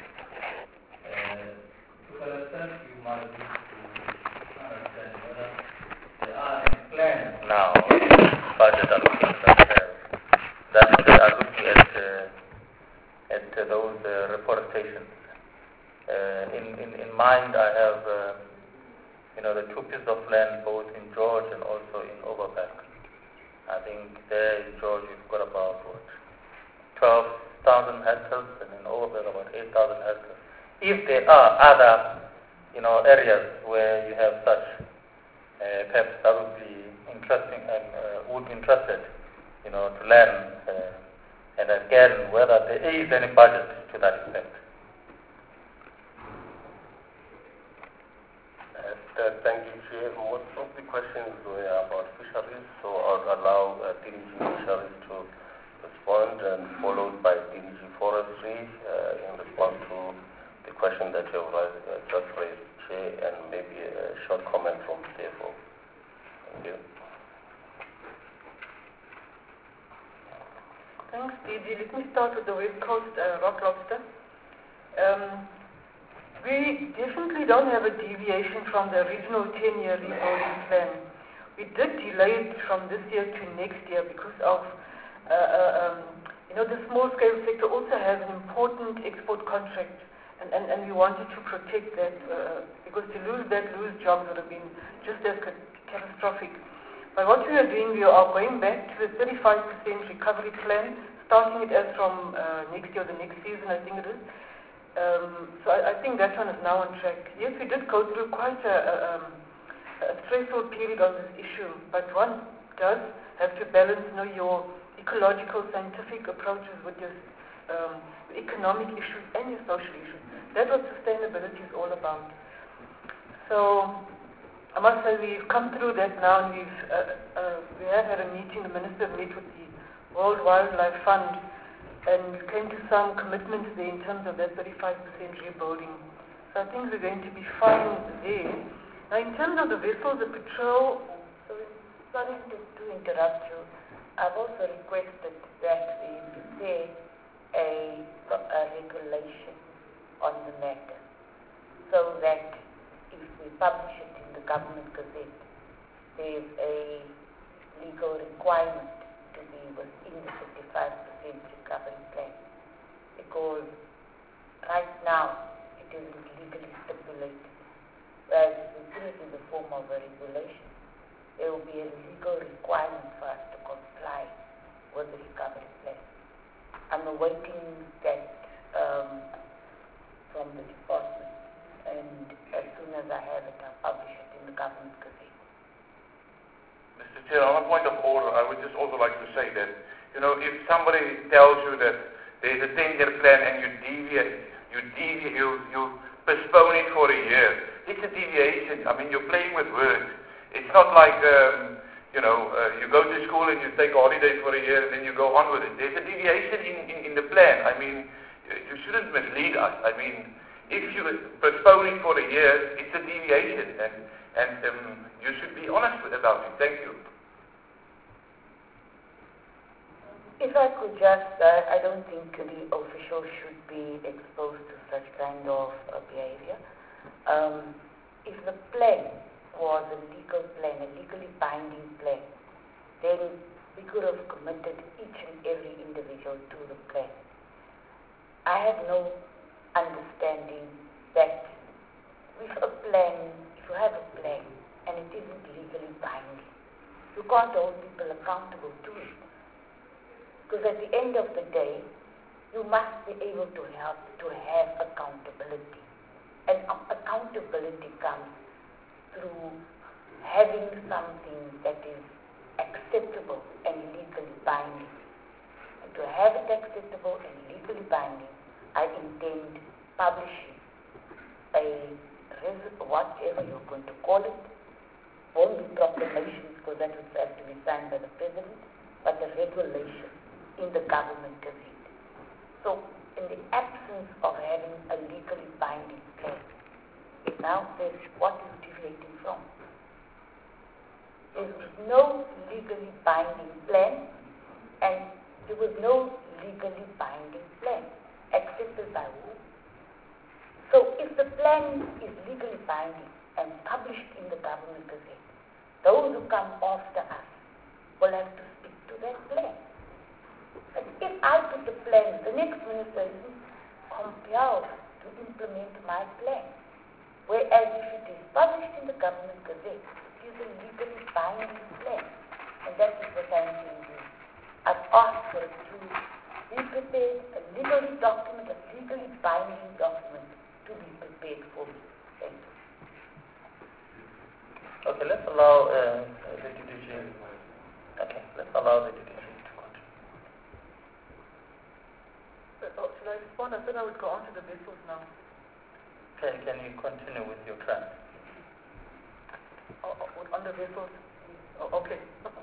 [SPEAKER 1] To an extent, you might need to understand whether there are any plans now, budget allocations that are looking at those reforestations. In mind, I have the two pieces of land both in George and also in Overberg. I think there in George we've got about 12,000 hectares, and in Overberg about 8,000 hectares. If there are other areas where you have such, perhaps that would be interesting and would be interested to learn and again whether there is any budget to that effect.
[SPEAKER 4] Thank you, Chair. Most of the questions were about fisheries, so I'll allow DDG Fisheries to respond, and followed by DDG Forestry in response to the question that you have just raised, Chair, and maybe a short comment from CFO. Thank you.
[SPEAKER 5] Thanks, DG. Let me start with the West Coast rock lobster. We definitely don't have a deviation from the original 10-year rebuilding plan. We did delay it from this year to next year because of, the small-scale sector also has an important export contract, and we wanted to protect that because to lose jobs would have been just as catastrophic. But what we are doing, we are going back to the 35% recovery plan, starting it as from next year, the next season, I think it is. So I think that one is now on track. Yes, we did go through quite a stressful period on this issue, but one does have to balance, your ecological, scientific approaches with your economic issues and your social issues. That's what sustainability is all about. So I must say we've come through that now, and we have had a meeting. The minister met with the World Wildlife Fund, and came to some commitments there in terms of that 35% rebuilding. So I think we're going to be fine there. Now, in terms of the vessels, the patrol...
[SPEAKER 3] Sorry to interrupt you. I've also requested that we prepare a regulation on the matter, so that if we publish it in the Government Gazette, there's a legal requirement to be within the 55% recovery plan, because right now it isn't legally stipulated. Whereas if we put it in the form of a regulation, there will be a legal requirement for us to comply with the recovery plan. I'm awaiting that from the department, and as soon as I have it, I'll publish it in the Government Gazette.
[SPEAKER 10] Mr. Chair, on a point of order, I would just also like to say that, if somebody tells you that there's a 10-year plan and you postpone it for a year, it's a deviation. I mean, you're playing with words. It's not like, you go to school and you take a holiday for a year and then you go on with it. There's a deviation in the plan. I mean, you shouldn't mislead us. I mean, if you postpone it for a year, it's a deviation, and you should be honest about it. Thank you.
[SPEAKER 3] If I could just, I don't think the officials should be exposed to such kind of behavior. If the plan was a legal plan, a legally binding plan, then we could have committed each and every individual to the plan. I have no understanding that with a plan, if you have a plan and it isn't legally binding, you can't hold people accountable to it. Because at the end of the day, you must be able to have accountability. And accountability comes through having something that is acceptable and legally binding. And to have it acceptable and legally binding, I intend publishing whatever you're going to call it, won't be proclamations because that would have to be signed by the President, but a regulation in the Government Gazette. So, in the absence of having a legally binding plan, it now says what is deviating from. There was no legally binding plan, and there was no legally binding plan accepted by who? So if the plan is legally binding and published in the Government Gazette, those who come after us will have to stick to that plan. But if I put the plan, the next minister is compelled to implement my plan. Whereas if it is published in the Government Gazette, it is a legally binding plan. And that is what I intend to do. I've asked for it to be prepared, a legally document, a legally binding document to be prepared for me. Thank you.
[SPEAKER 1] Okay, let's allow the DDG. Okay, let's allow the DDG to continue.
[SPEAKER 5] Should I respond? I said I would go on to the vessels now.
[SPEAKER 1] Can you continue with your plan?
[SPEAKER 5] on the vessels. Oh, okay.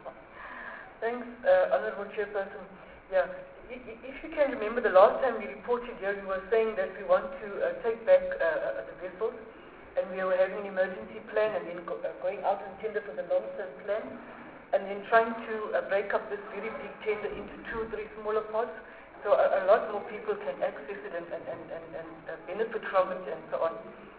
[SPEAKER 5] Thanks, Honorable Chairperson. Yeah, if you can remember the last time we reported here, we were saying that we want to take back the vessels, and we were having an emergency plan, and then going out and tender for the long-term plan, and then trying to break up this very big tender into 2 or 3 smaller parts, so a lot more people can access it and benefit from it and so on.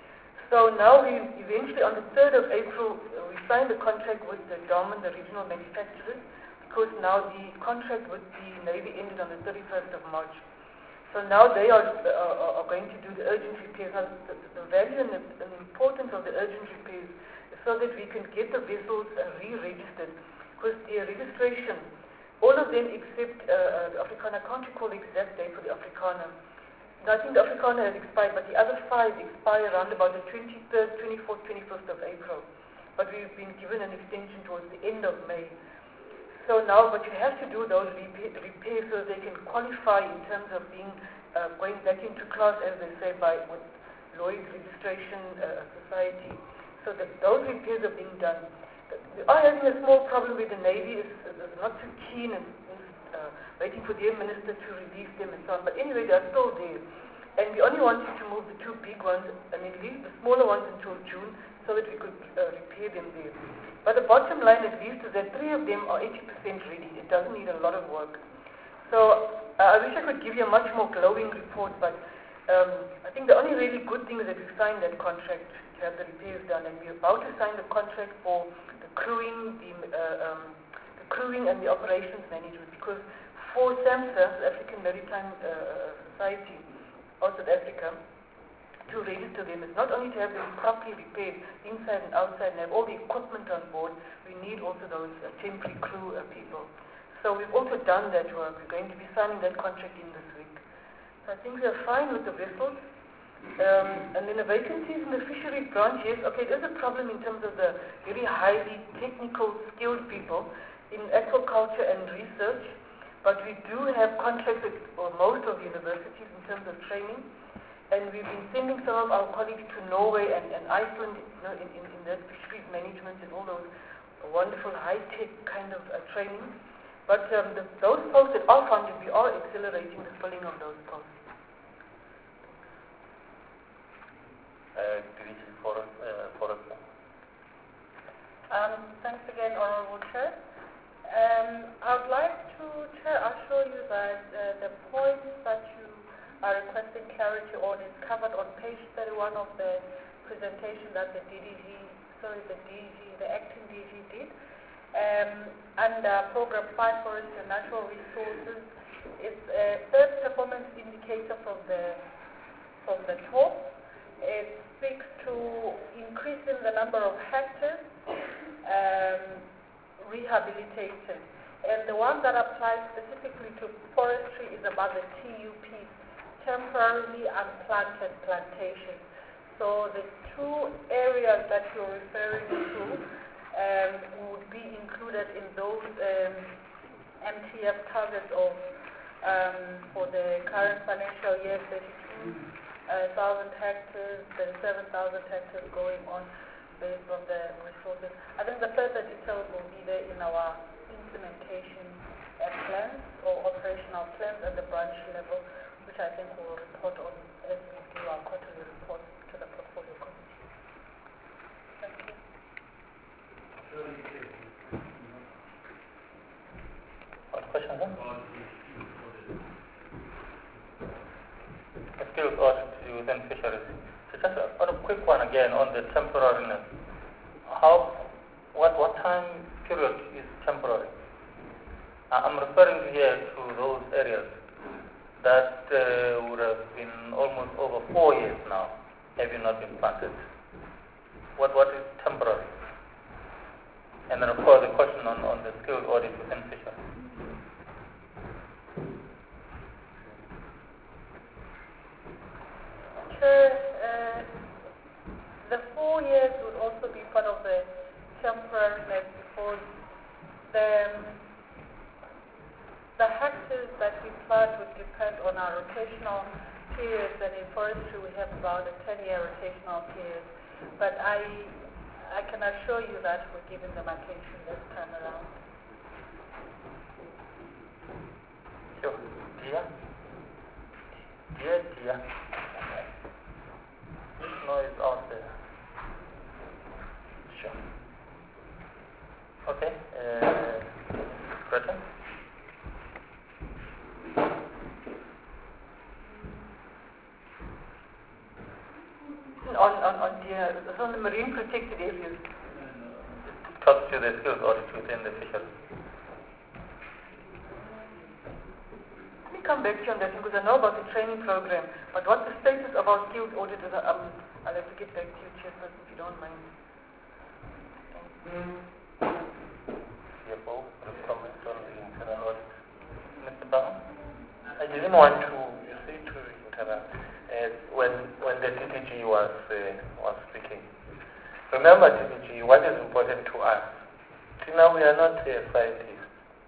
[SPEAKER 5] So now we eventually, on the 3rd of April, we signed a contract with the DOM, the regional manufacturers, because now the contract with the Navy ended on the 31st of March. So now they are going to do the urgent repairs. Now, the value and the importance of the urgent repairs is so that we can get the vessels re-registered, because the registration, all of them except the Afrikaner, I can't recall the exact date for the Afrikaner. I think the Afrikaner has expired, but the other 5 expire around about the 23rd, 24th, 25th of April. But we've been given an extension towards the end of May. So now, but you have to do those repairs so they can qualify in terms of being going back into class, as they say, with Lloyd's Registration Society. So that those repairs are being done. We are having a small problem with the Navy. Is not too keen and waiting for their minister to release them and so on. But anyway, they are still there. And we only wanted to move the 2 big ones and then leave the smaller ones until June so that we could repair them there. But the bottom line at least is that 3 of them are 80% ready. It doesn't need a lot of work. So I wish I could give you a much more glowing report, but I think the only really good thing is that we signed that contract to have the repairs done, and we're about to sign the contract for the crewing, the crewing and the operations management, because for SAMSA, South African Maritime Society, or South Africa, to register them is not only to have them properly repaired inside and outside and have all the equipment on board, we need also those temporary crew people. So we've also done that work. We're going to be signing that contract in this week. So I think we're fine with the vessels. And then the vacancies in the fisheries branch, yes, okay, there's a problem in terms of the very highly technical skilled people in aquaculture and research, but we do have contracts with most of the universities in terms of training. And we've been sending some of our colleagues to Norway and Iceland, in that fisheries management and all those wonderful high-tech kind of training. But those posts that are funded, we are accelerating the filling of those posts.
[SPEAKER 3] Thanks again, Honorable Chair. I would like to, Chair, assure you that the points that you are requesting clarity on is covered on page 31 of the presentation that the acting DG did. Under Program 5 Forest and Natural Resources, it's a third performance indicator from the top. It speaks to increasing the number of hectares rehabilitated. And the one that applies specifically to forestry is about the TUPs, temporarily unplanted plantations. So the 2 areas that you're referring to would be included in those MTF targets of for the current financial year, 32,000 hectares, 37,000 hectares going on based on the resources. I think the further details will be there in our implementation plans or operational plans at the branch level, which I think we'll report on as we do our quarterly report to the portfolio committee. Thank you.
[SPEAKER 1] What question, sir? A skills audit within fisheries. So just a quick one again on the temporariness. What time period is temporary? I'm referring here to those areas that would have been almost over 4 years now, having not been planted. What is temporary? And then of course the question on the skilled audit within fisheries.
[SPEAKER 3] The 4 years would also be part of the temporariness because the hectares that we plant would depend on our rotational periods, and in forestry we have about a 10-year rotational period. But I
[SPEAKER 7] I can assure you that we're giving them attention this time around.
[SPEAKER 1] Sure. Dear? Dear. This noise out there. Sure. Okay. Greta?
[SPEAKER 5] On the marine protected areas.
[SPEAKER 1] It talks to the skills audit within the fishery.
[SPEAKER 5] Let me come back to you on that because I know about the training program, but what the status of our skills audit is, I'll have to get back to you, Chairperson, if you don't mind.
[SPEAKER 8] CFO, comment on the internal audit. Mr. Bang? I didn't want to, interrupt. When the DDG was speaking. Remember, DDG, what is important to us? See, now we are not scientists.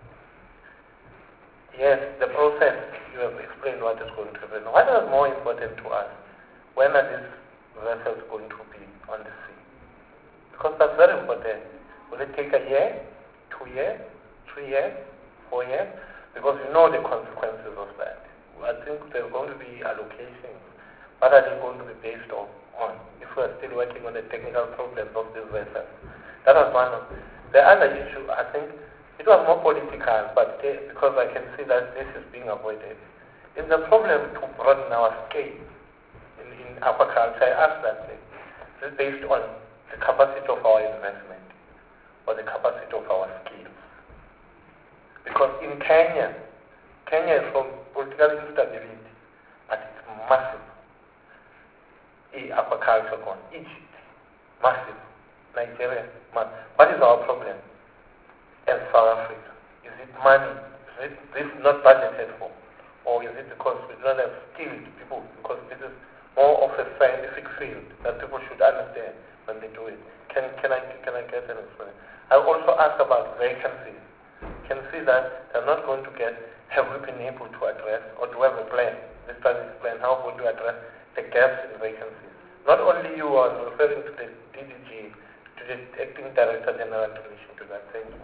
[SPEAKER 8] Yes, the process, you have explained what is going to happen. What is more important to us? When are these vessels going to be on the sea? Because that's very important. Will it take a year, 2 years, 3 years, 4 years? Because you know the consequences of that. I think there are going to be allocations. What are they going to be based on? If we are still working on the technical problems of these vessels. That was one of the other issue. I think it was more political, but because I can see that this is being avoided. It's a problem to broaden our scale in aquaculture. I ask that thing. Is it based on the capacity of our investment or the capacity of our skills? Because in Kenya is from political instability, but it's massive. Aquaculture gone. Egypt, massive. Nigeria, massive. What is our problem as South Africa? Is it money? Is this not budgeted for? Or is it because we don't have skilled people? Because this is more of a scientific field that people should understand when they do it. Can I get an explanation? I also ask about vacancies. Can see that they're not going to have we been able to address or do have a plan, this strategic plan, how would you address the gaps in vacancies? Not only you are referring to the DDG, to the Acting Director General in relation to that. Thank you.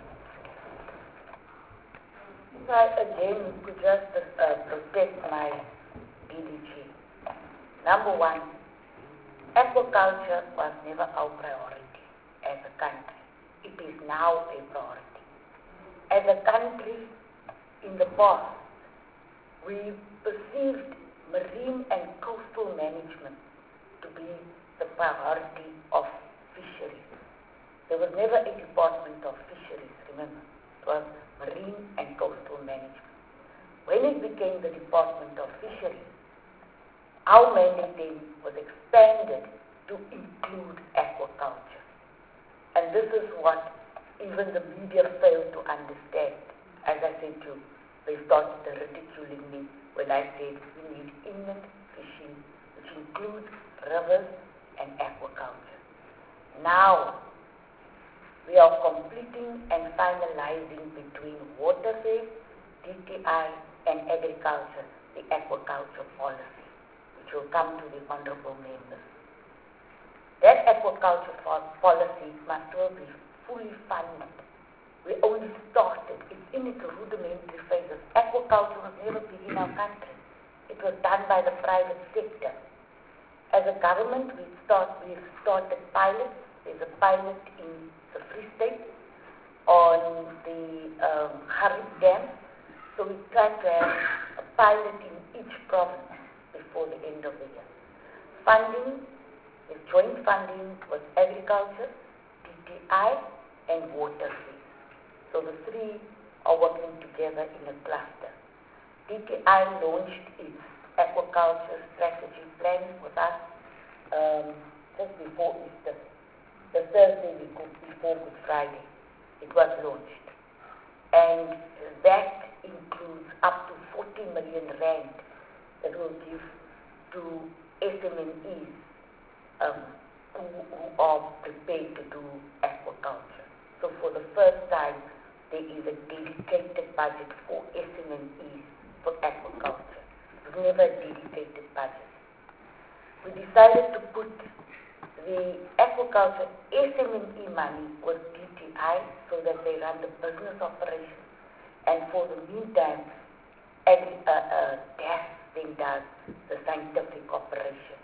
[SPEAKER 3] If I again could just protect my DDG. Number one, aquaculture was never our priority as a country. It is now a priority. As a country, in the past, we perceived marine and coastal management to be the priority of fisheries. There was never a department of fisheries, remember. It was marine and coastal management. When it became the Department of Fisheries, our mandate then was expanded to include aquaculture. And this is what even the media failed to understand. As I said to you, they started ridiculing me when I said we need inland fishing, which includes rivers and aquaculture. Now, we are completing and finalizing between Waterface, DTI, and agriculture, the aquaculture policy, which will come to the honorable members. That aquaculture policy must still be fully funded. We only started. It's in its rudimentary phases. Aquaculture was never big in our country. It was done by the private sector. As a government, we've started pilots. There's a pilot in the Free State on the Harris Dam. So we try to have a pilot in each province before the end of the year. Funding is joint funding with agriculture, DTI, and Waterface. So the three are working together in a cluster. DTI launched its aquaculture strategy plan with us just before Easter. The Thursday before Good Friday, it was launched. And that includes up to 40 million rand that will give to SMMEs who are prepared to do aquaculture. So for the first time, there is a dedicated budget for SMMEs for aquaculture. We've never a dedicated budget. We decided to put the aquaculture SMME money was DTI so that they run the business operation, and for the meantime, DAS then does the scientific operation.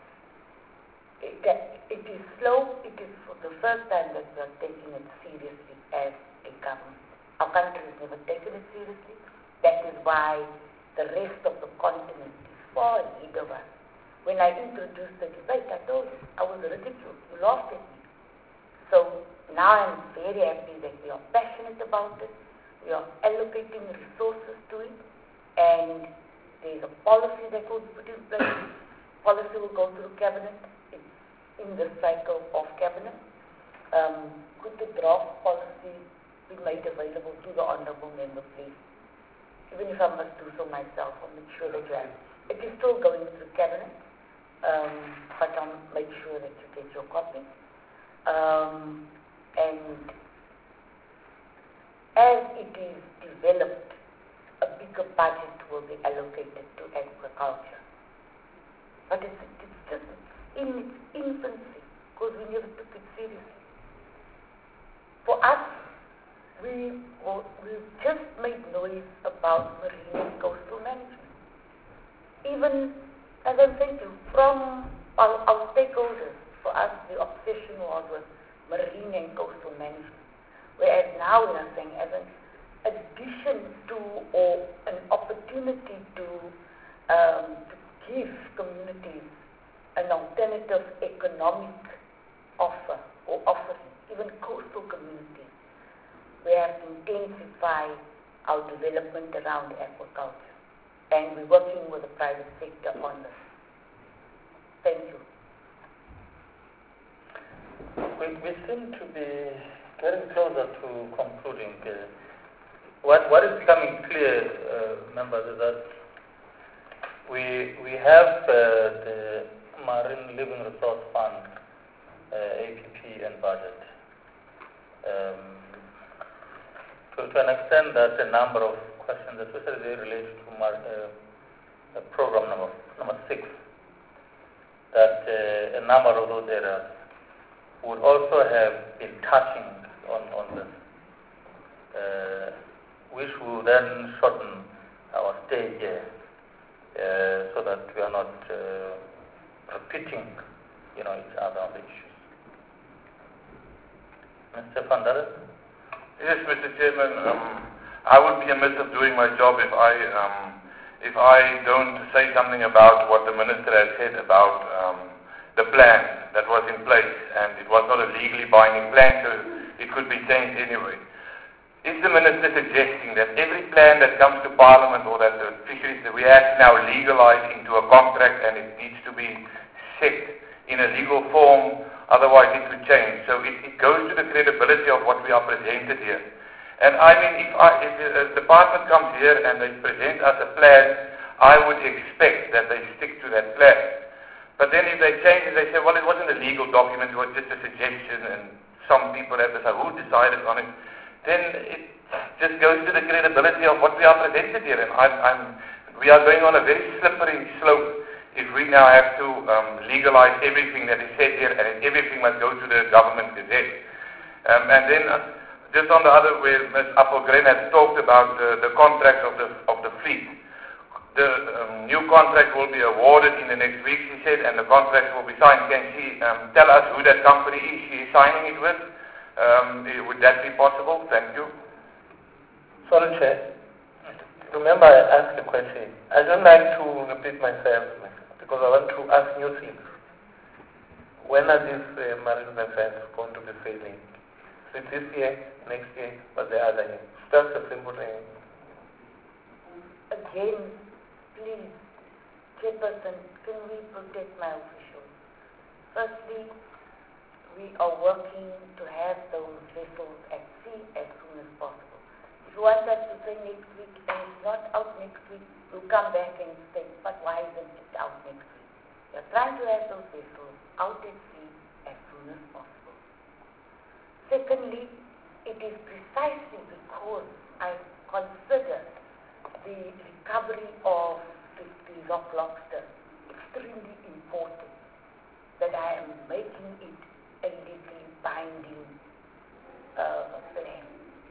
[SPEAKER 3] It is slow. It is for the first time that we are taking it seriously as a government. Our country has never taken it seriously. That is why the rest of the continent is far ahead of us. When I introduced the debate, I told you I was ridiculed. You laughed at me. So now I'm very happy that we are passionate about it. We are allocating resources to it, and there's a policy that will be put in place. Policy will go through cabinet. It's in the cycle of cabinet. Could the draft policy be made available to the honourable member, please? Even if I must do so myself, I'll make sure that you have it. It is still going through cabinet, but I'll make sure that you get your copy. And as it is developed, a bigger budget will be allocated to agriculture. But it's just in its infancy, because we never took it seriously. For us, we've just made noise about marine and coastal management. Even, as I'm saying to you, from our stakeholders, for us the obsession was with marine and coastal management. Whereas now we are saying as an addition to or an opportunity to give communities an alternative economic offer or offering, even coastal communities. We have to intensify our development around aquaculture, and we're working with the private sector on this. Thank you.
[SPEAKER 1] We seem to be getting closer to concluding. What is becoming clear, members, is that we have the Marine Living Resource Fund, APP, and budget. To an extent that a number of questions, especially related to program number 6, that a number of those areas would also have been touching on this, which will then shorten our stay here, so that we are not repeating, each other on the issues. Mr. Van Dalen?
[SPEAKER 10] Yes, Mr. Chairman. I would be amiss of doing my job if I don't say something about what the Minister has said about the plan that was in place, and it was not a legally binding plan, so it could be changed anyway. Is the Minister suggesting that every plan that comes to Parliament or that the fisheries that we have to now legalize into a contract, and it needs to be set in a legal form, otherwise it could change? So it goes to the credibility of what we are presented here. And I mean, if a department comes here and they present us a plan, I would expect that they stick to that plan. But then if they change and they say, well, it wasn't a legal document, it was just a suggestion, and some people have decided who decided on it, then it just goes to the credibility of what we are presented here. And we are going on a very slippery slope if we now have to legalize everything that is said here, and everything must go to the government gazette. And then just on the other, where Ms. Appelgren has talked about the contract of the fleet. The new contract will be awarded in the next week, she said, and the contract will be signed. Can she tell us who that company is she is signing it with? Would that be possible? Thank you.
[SPEAKER 8] Sorry, Chair. Remember, I asked a question. I don't like to repeat myself because I want to ask new things. When are these marine vessels going to be sailing? Is it this year, next year, or the other year? Just a simple thing.
[SPEAKER 3] Again, please, Chairperson, can we protect my officials? Firstly, we are working to have those vessels at sea as soon as possible. If you want us to say next week and it's not out next week, we'll come back and say, but why isn't it out next week? We are trying to have those vessels out at sea as soon as possible. Secondly, it is precisely because I consider the recovery of the rock lobster extremely important that I am making it a legally binding plan.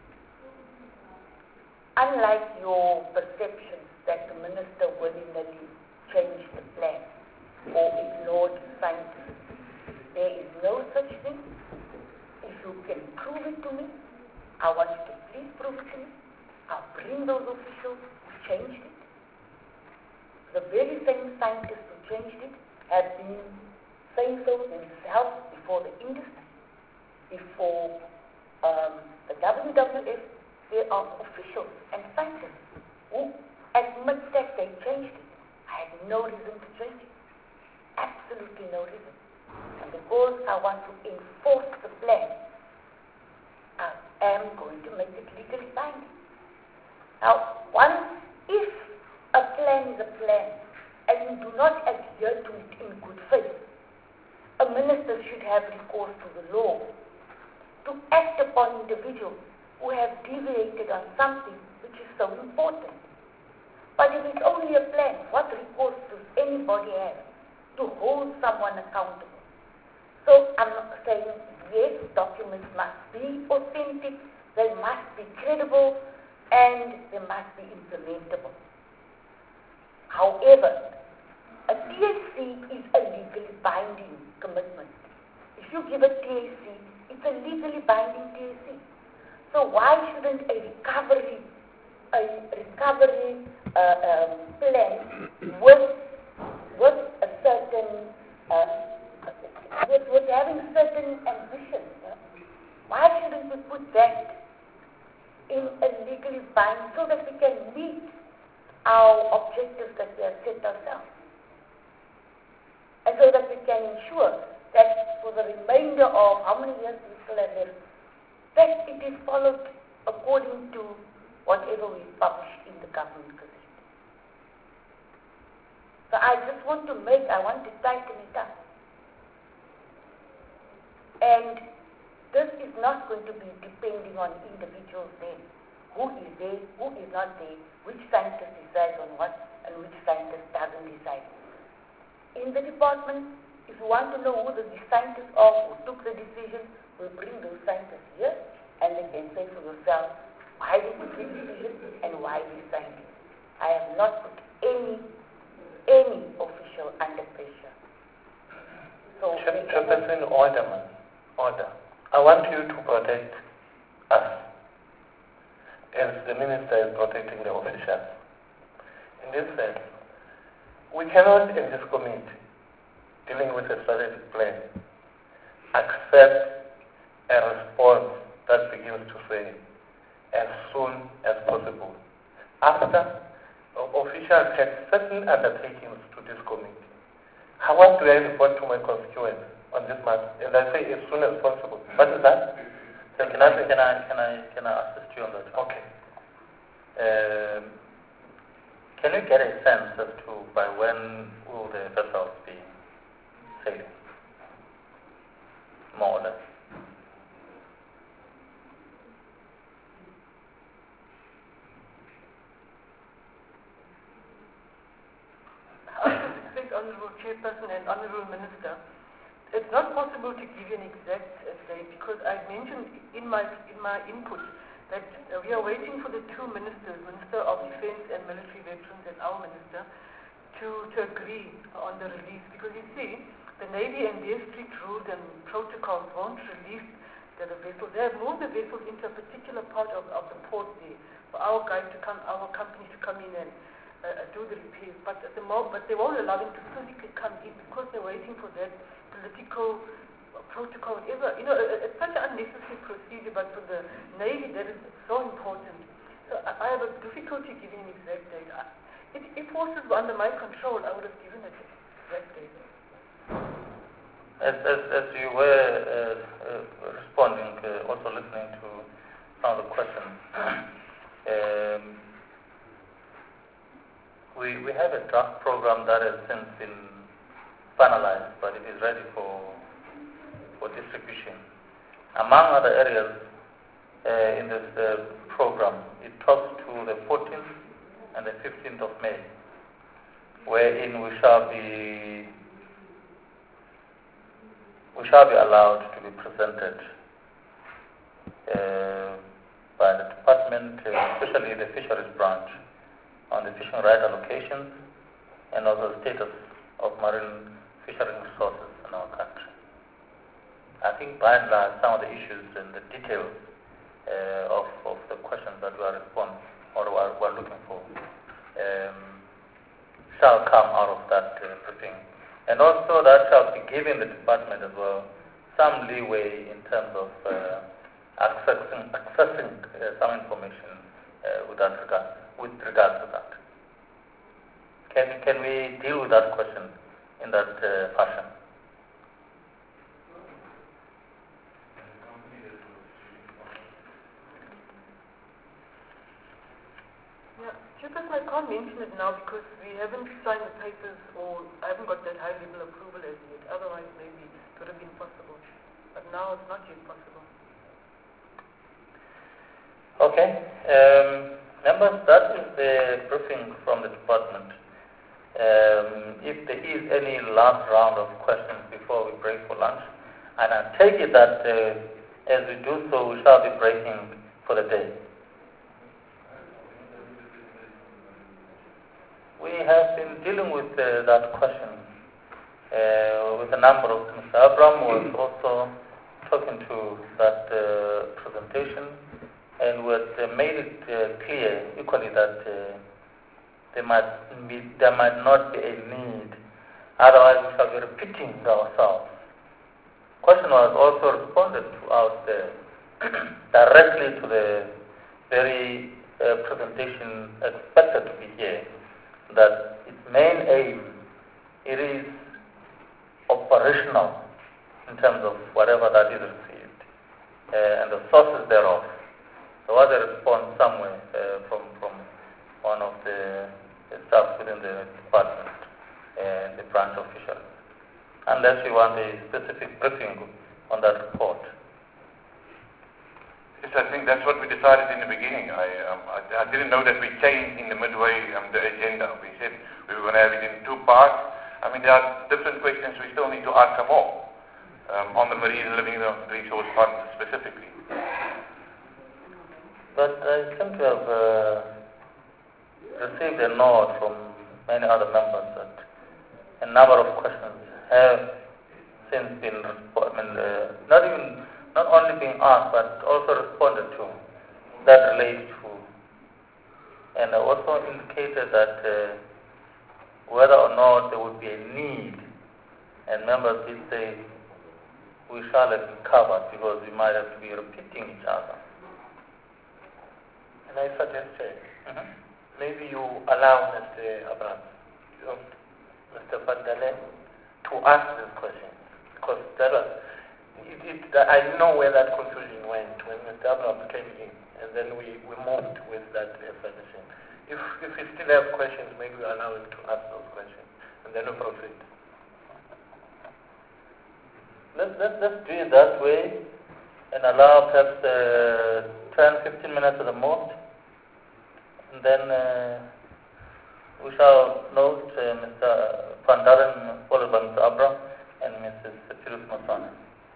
[SPEAKER 3] Unlike your perceptions that the minister willingly changed the plan or ignored scientists, there is no such thing. If you can prove it to me, I want you to please prove it to me. I'll bring those officials who changed it. The very same scientists who changed it have been saying so themselves before the industry, before the WWF. There are officials and scientists who admit that they changed it. I had no reason to change it. Absolutely no reason. And because I want to enforce the plan, I am going to make it legally binding. Now, if a plan is a plan and you do not adhere to it in good faith, a minister should have recourse to the law to act upon individuals who have deviated on something which is so important. But if it's only a plan, what recourse does anybody have to hold someone accountable? So I'm not saying, yes, documents must be authentic, they must be credible, and they must be implementable. However, a TAC is a legally binding commitment. If you give a TAC, it's a legally binding TAC. So why shouldn't a recovery plan with a certain with having certain ambitions? Why shouldn't we put that in a legally binding so that we can meet our objectives that we have set ourselves, and so that we can ensure that for the remainder of how many years we still have left, that it is followed according to whatever we publish in the government gazette. So I want to tighten it up. And this is not going to be depending on individuals then. Who is there, who is not there, which scientist decides on what, and which scientist doesn't decide. In the department, if you want to know who the scientists are who took the decision, we'll bring those scientists here, and they can say for yourself why they took the decision and why they signed it. I have not put any official under pressure. So,
[SPEAKER 8] Chairperson, order. I want you to protect us as the minister is protecting the officials. In this sense, we cannot in this committee, dealing with a strategic plan, accept a response that begins to say, as soon as possible. After officials had certain undertakings to this committee, how do I report to my constituents on this matter? And I say as soon as possible. What is that?
[SPEAKER 1] Can I assist you on that?
[SPEAKER 8] Okay.
[SPEAKER 1] Can you get a sense as to by when will the vessels be sailing? More or less.
[SPEAKER 5] Honourable Chairperson and Honourable Minister, it's not possible to give you an exact date because I mentioned in my input that we are waiting for the two ministers, Minister of Defence and Military Veterans and our Minister, to agree on the release. Because you see, the Navy and their strict rules and protocols won't release the vessels. They have moved the vessels into a particular part of the port there for our company to come in and do the repairs, but they won't allow them to physically come in because they're waiting for that political protocol. It's such an unnecessary procedure, but for the Navy that is so important. So I have a difficulty giving an exact date. If forces were under my control, I would have given it an exact date.
[SPEAKER 1] As you were responding, also listening to some of the questions, we have a draft program that has since been finalized, but it is ready for distribution. Among other areas in this program, it talks to the 14th and the 15th of May, wherein we shall be we shall be allowed to be presented by the department, especially the fisheries branch, on the fishing right allocations and also the status of marine fishing resources in our country. I think by and large some of the issues and the details of the questions that we are responding or we are looking for shall come out of that briefing. And also that shall be giving the department as well some leeway in terms of accessing some information with regards to that. Can we deal with that question in that fashion?
[SPEAKER 5] Chairperson, I can't mention it now because we haven't signed the papers or I haven't got that high level approval as yet. Otherwise, maybe it would have been possible. But now it's not yet possible.
[SPEAKER 1] Okay. Members, that is the briefing from the department. If there is any last round of questions before we break for lunch, and I take it that as we do so, we shall be breaking for the day. We have been dealing with that question with a number of Mr. Abraham was also talking to that presentation, and we had made it clear equally that there might not be a need, otherwise we shall be repeating ourselves. Question was also responded to out directly to the very presentation expected to be here, that its main aim, it is operational in terms of whatever that is received and the sources thereof. There was a response somewhere from one of the staff within the department, the branch of fisheries. Unless you want a specific briefing on that report.
[SPEAKER 6] Yes, I think that's what we decided in the beginning. I didn't know that we changed in the midway the agenda. We said we were going to have it in two parts. I mean, there are different questions we still need to answer more on the Marine Living Resource Fund specifically.
[SPEAKER 1] But I seem to have received a nod from many other members that a number of questions have since been not only being asked but also responded to that relate to. And I also indicated that whether or not there would be a need, and members did say we shall have been covered because we might have to be repeating each other.
[SPEAKER 8] And I suggested maybe you allow Mr. Abraham, Mr. Vandale, to ask this question, because that was, I know where that confusion went when Mr. Abraham came in, and then we moved with that suggestion. If we still have questions, maybe we allow him to ask those questions, and then we proceed.
[SPEAKER 1] Let's do it that way, and allow perhaps 10-15 minutes at the most, and then we shall note Mr. Van Dalen, followed by Mr. Abraham, and Mrs. Phyllis Masana.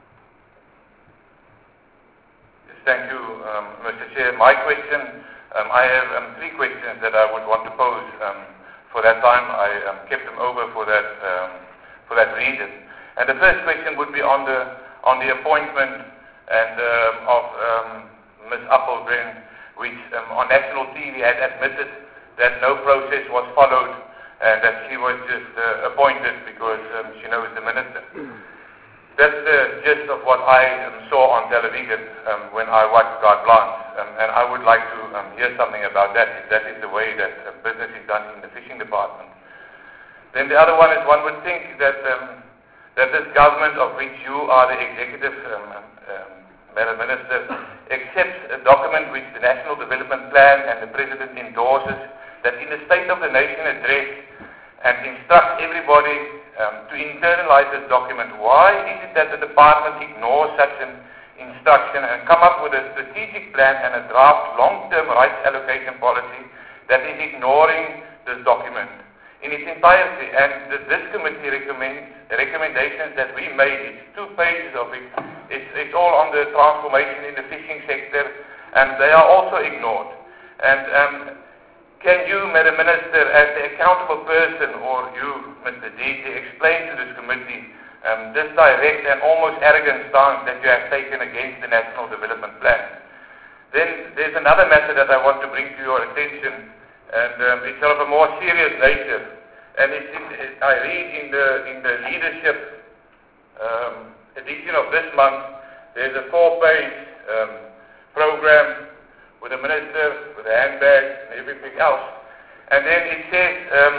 [SPEAKER 6] Thank you, Mr. Chair. My question, I have three questions that I would want to pose for that time. I kept them over for that reason. And the first question would be on the appointment and of Ms. Appelgren, which on national TV had admitted that no process was followed and that she was just appointed because she knows the minister. That's the gist of what I saw on television when I watched Carte Blanche, and I would like to hear something about that, if that is the way that business is done in the fishing department. Then the other one is, one would think that that this government of which you are the executive, Madam Minister, accepts a document which the National Development Plan and the President endorses, that in the State of the Nation address and instructs everybody to internalize this document. Why is it that the department ignores such an instruction and come up with a strategic plan and a draft long-term rights allocation policy that is ignoring this document? in its entirety. And this committee recommendations that we made, it's 2 pages of it, it's all on the transformation in the fishing sector, and they are also ignored. And can you, Madam Minister, as the accountable person, or you, Mr. DG, explain to this committee this direct and almost arrogant stance that you have taken against the National Development Plan? Then there's another matter that I want to bring to your attention, and it's of a more serious nature. And I read in the leadership edition of this month, there's a 4-page program with a minister, with a handbag, and everything else. And then it says,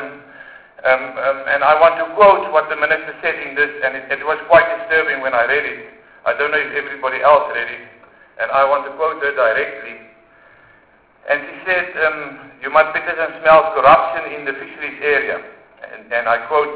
[SPEAKER 6] and I want to quote what the minister said in this, and it was quite disturbing when I read it. I don't know if everybody else read it, and I want to quote her directly. And she said, you must better than smell corruption in the fisheries area. And I quote,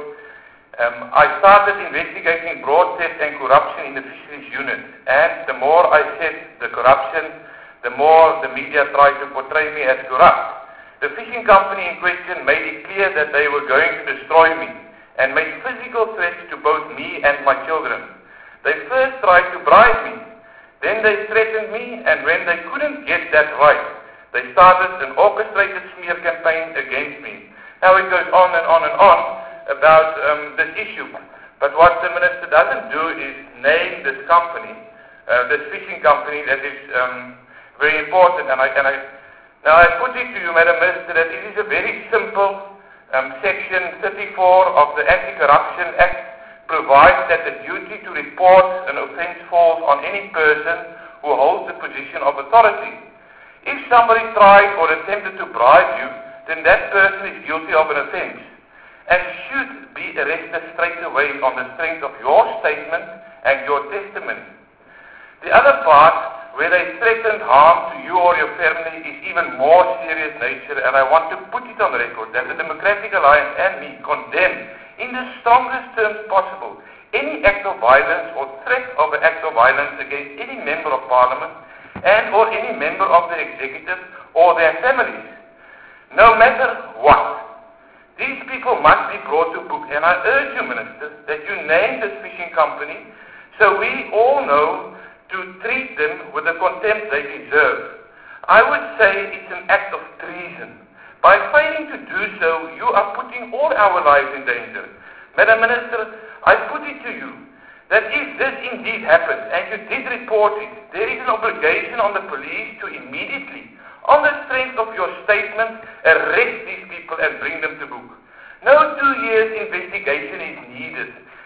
[SPEAKER 6] I started investigating broad theft and corruption in the fisheries unit, and the more I said the corruption, the more the media tried to portray me as corrupt. The fishing company in question made it clear that they were going to destroy me and made physical threats to both me and my children. They first tried to bribe me, then they threatened me, and when they couldn't get that right, they started an orchestrated smear campaign against me. Now it goes on and on and on about this issue, but what the minister doesn't do is name this company, this fishing company that is very important. And now I put it to you, Madam Minister, that it is a very simple section 34 of the Anti-Corruption Act provides that the duty to report an offence falls on any person who holds the position of authority. If somebody tried or attempted to bribe you, then that person is guilty of an offence and should be arrested straight away on the strength of your statement and your testimony. The other part, where they threatened harm to you or your family, is even more serious nature, and I want to put it on record that the Democratic Alliance and me condemn in the strongest terms possible any act of violence or threat of an act of violence against any member of Parliament and or any member of the executive or their families. No matter what, these people must be brought to book, and I urge you, Minister, that you name this fishing company so we all know to treat them with the contempt they deserve. I would say it's an act of treason. By failing to do so, you are putting all our lives in danger. Madam Minister, I put it to you that if this indeed happened and you did report it, there is an obligation on the police to immediately, on the strength of your statement, arrest these people and bring them to book. No 2 years investigation is needed.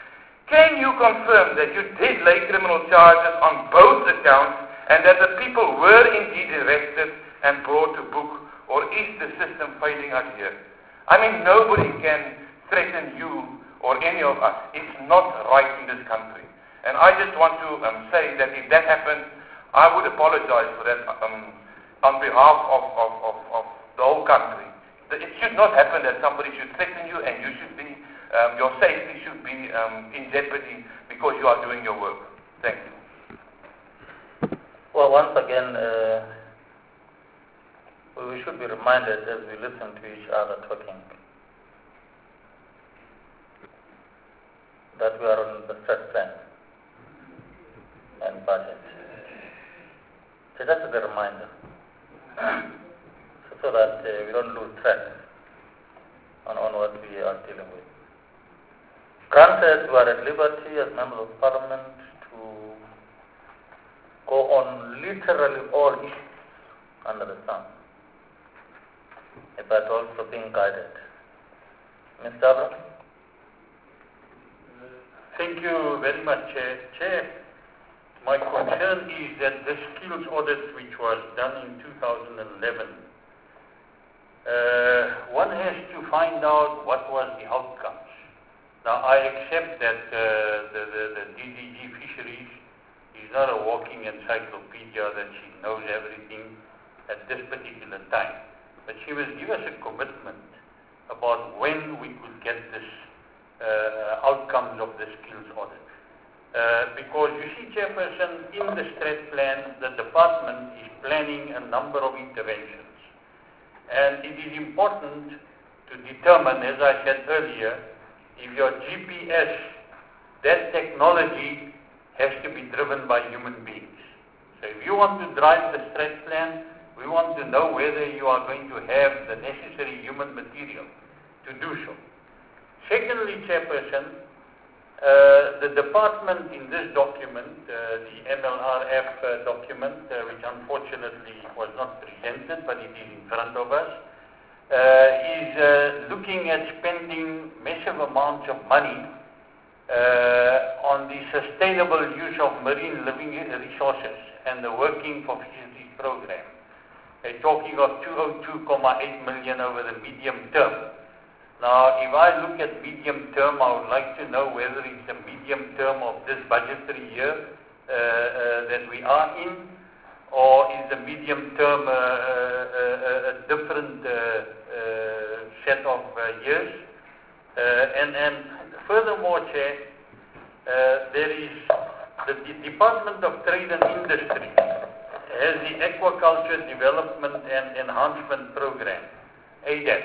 [SPEAKER 6] Can you confirm that you did lay criminal charges on both accounts and that the people were indeed arrested and brought to book, or is the system failing us here? I mean, nobody can threaten you or any of us. It's not right in this country. And I just want to say that if that happened, I would apologize for that on behalf of the whole country. It should not happen that somebody should threaten you and you should be your safety should be in jeopardy because you are doing your work. Thank you.
[SPEAKER 1] Well, once again, we should be reminded as we listen to each other talking that we are on the strat plan and budget. So that's a reminder so that we don't lose track on what we are dealing with. Granted, we are at liberty as members of Parliament to go on literally all issues under the sun, but also being guided. Mr. Abraham?
[SPEAKER 11] Thank you very much, Chair. My concern is that the skills audit which was done in 2011, one has to find out what was the outcomes. Now, I accept that the DDG Fisheries is not a walking encyclopedia, that she knows everything at this particular time. But she must give us a commitment about when we could get this outcomes of the skills audit. Because you see, Chairperson, in the strat plan, the department is planning a number of interventions. And it is important to determine, as I said earlier, if your GPS, that technology has to be driven by human beings. So if you want to drive the strat plan, we want to know whether you are going to have the necessary human material to do so. Secondly, Chairperson, the department in this document, the MLRF document, which unfortunately was not presented, but it is in front of us, is looking at spending massive amounts of money on the sustainable use of marine living resources and the Working for Fisheries program. They're talking of 202.8 million over the medium term. Now, if I look at medium term, I would like to know whether it's the medium term of this budgetary year that we are in, or is the medium term a different set of years. And furthermore, Chair, there is the Department of Trade and Industry has the Aquaculture Development and Enhancement Program, ADEP,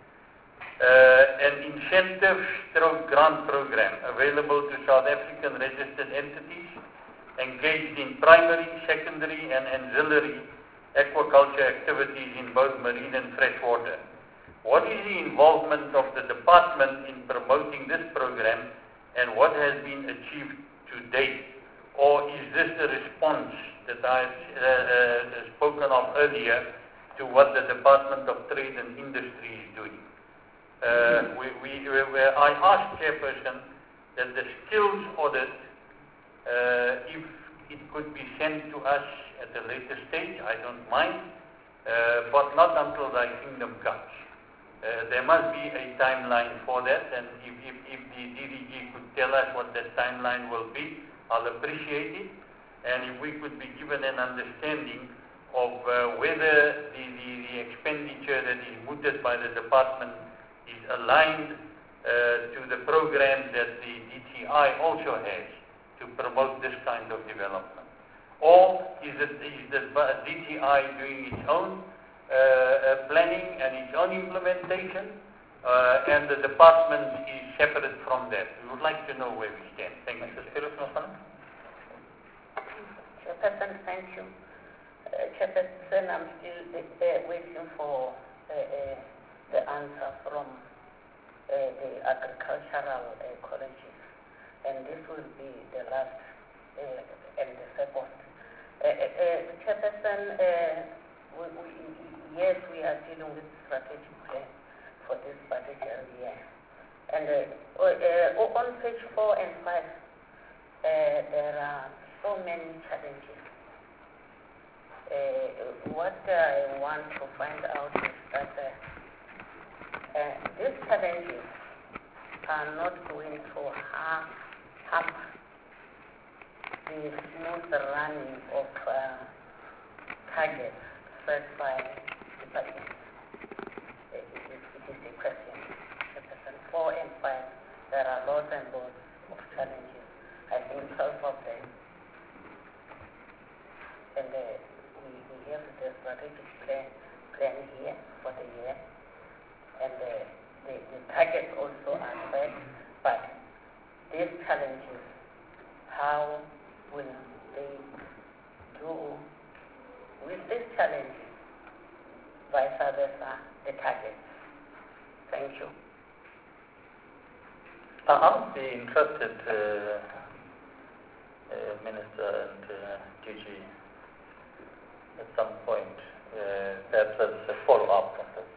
[SPEAKER 11] an incentive/grant program available to South African registered entities engaged in primary, secondary and ancillary aquaculture activities in both marine and freshwater. What is the involvement of the department in promoting this program, and what has been achieved to date? Or is this a response that I've spoken of earlier to what the Department of Trade and Industry is doing? I asked Chairperson that the skills audit, if it could be sent to us at a later stage, I don't mind, but not until thy kingdom comes. There must be a timeline for that, and if the DDG could tell us what that timeline will be, I'll appreciate it. And if we could be given an understanding of whether the expenditure that is mooted by the department is aligned to the program that the DTI also has to promote this kind of development. Or is the DTI doing its own planning and its own implementation, and the department is separate from that? We would like to know where we stand. Thank you. Mr. Spirit,
[SPEAKER 3] Chairperson, thank you. Chairperson, I'm still waiting for the answer from the agricultural colleges, and this will be the last and the second. Chairperson, yes, we are dealing with strategic plan for this particular year. And on page 4 and 5, there are so many challenges. What I want to find out is that these challenges are not going to harm the smooth running of targets set by the budget. It is a question. 4 and 5, there are lots and lots of challenges. I think 12 of them. And we have the strategic plan here for the year. And the targets also are set. But these challenges, how will they do with these challenges, vice versa, the targets? Thank you.
[SPEAKER 1] I'll be interested, Minister and DG, at some point, perhaps as a follow-up on this,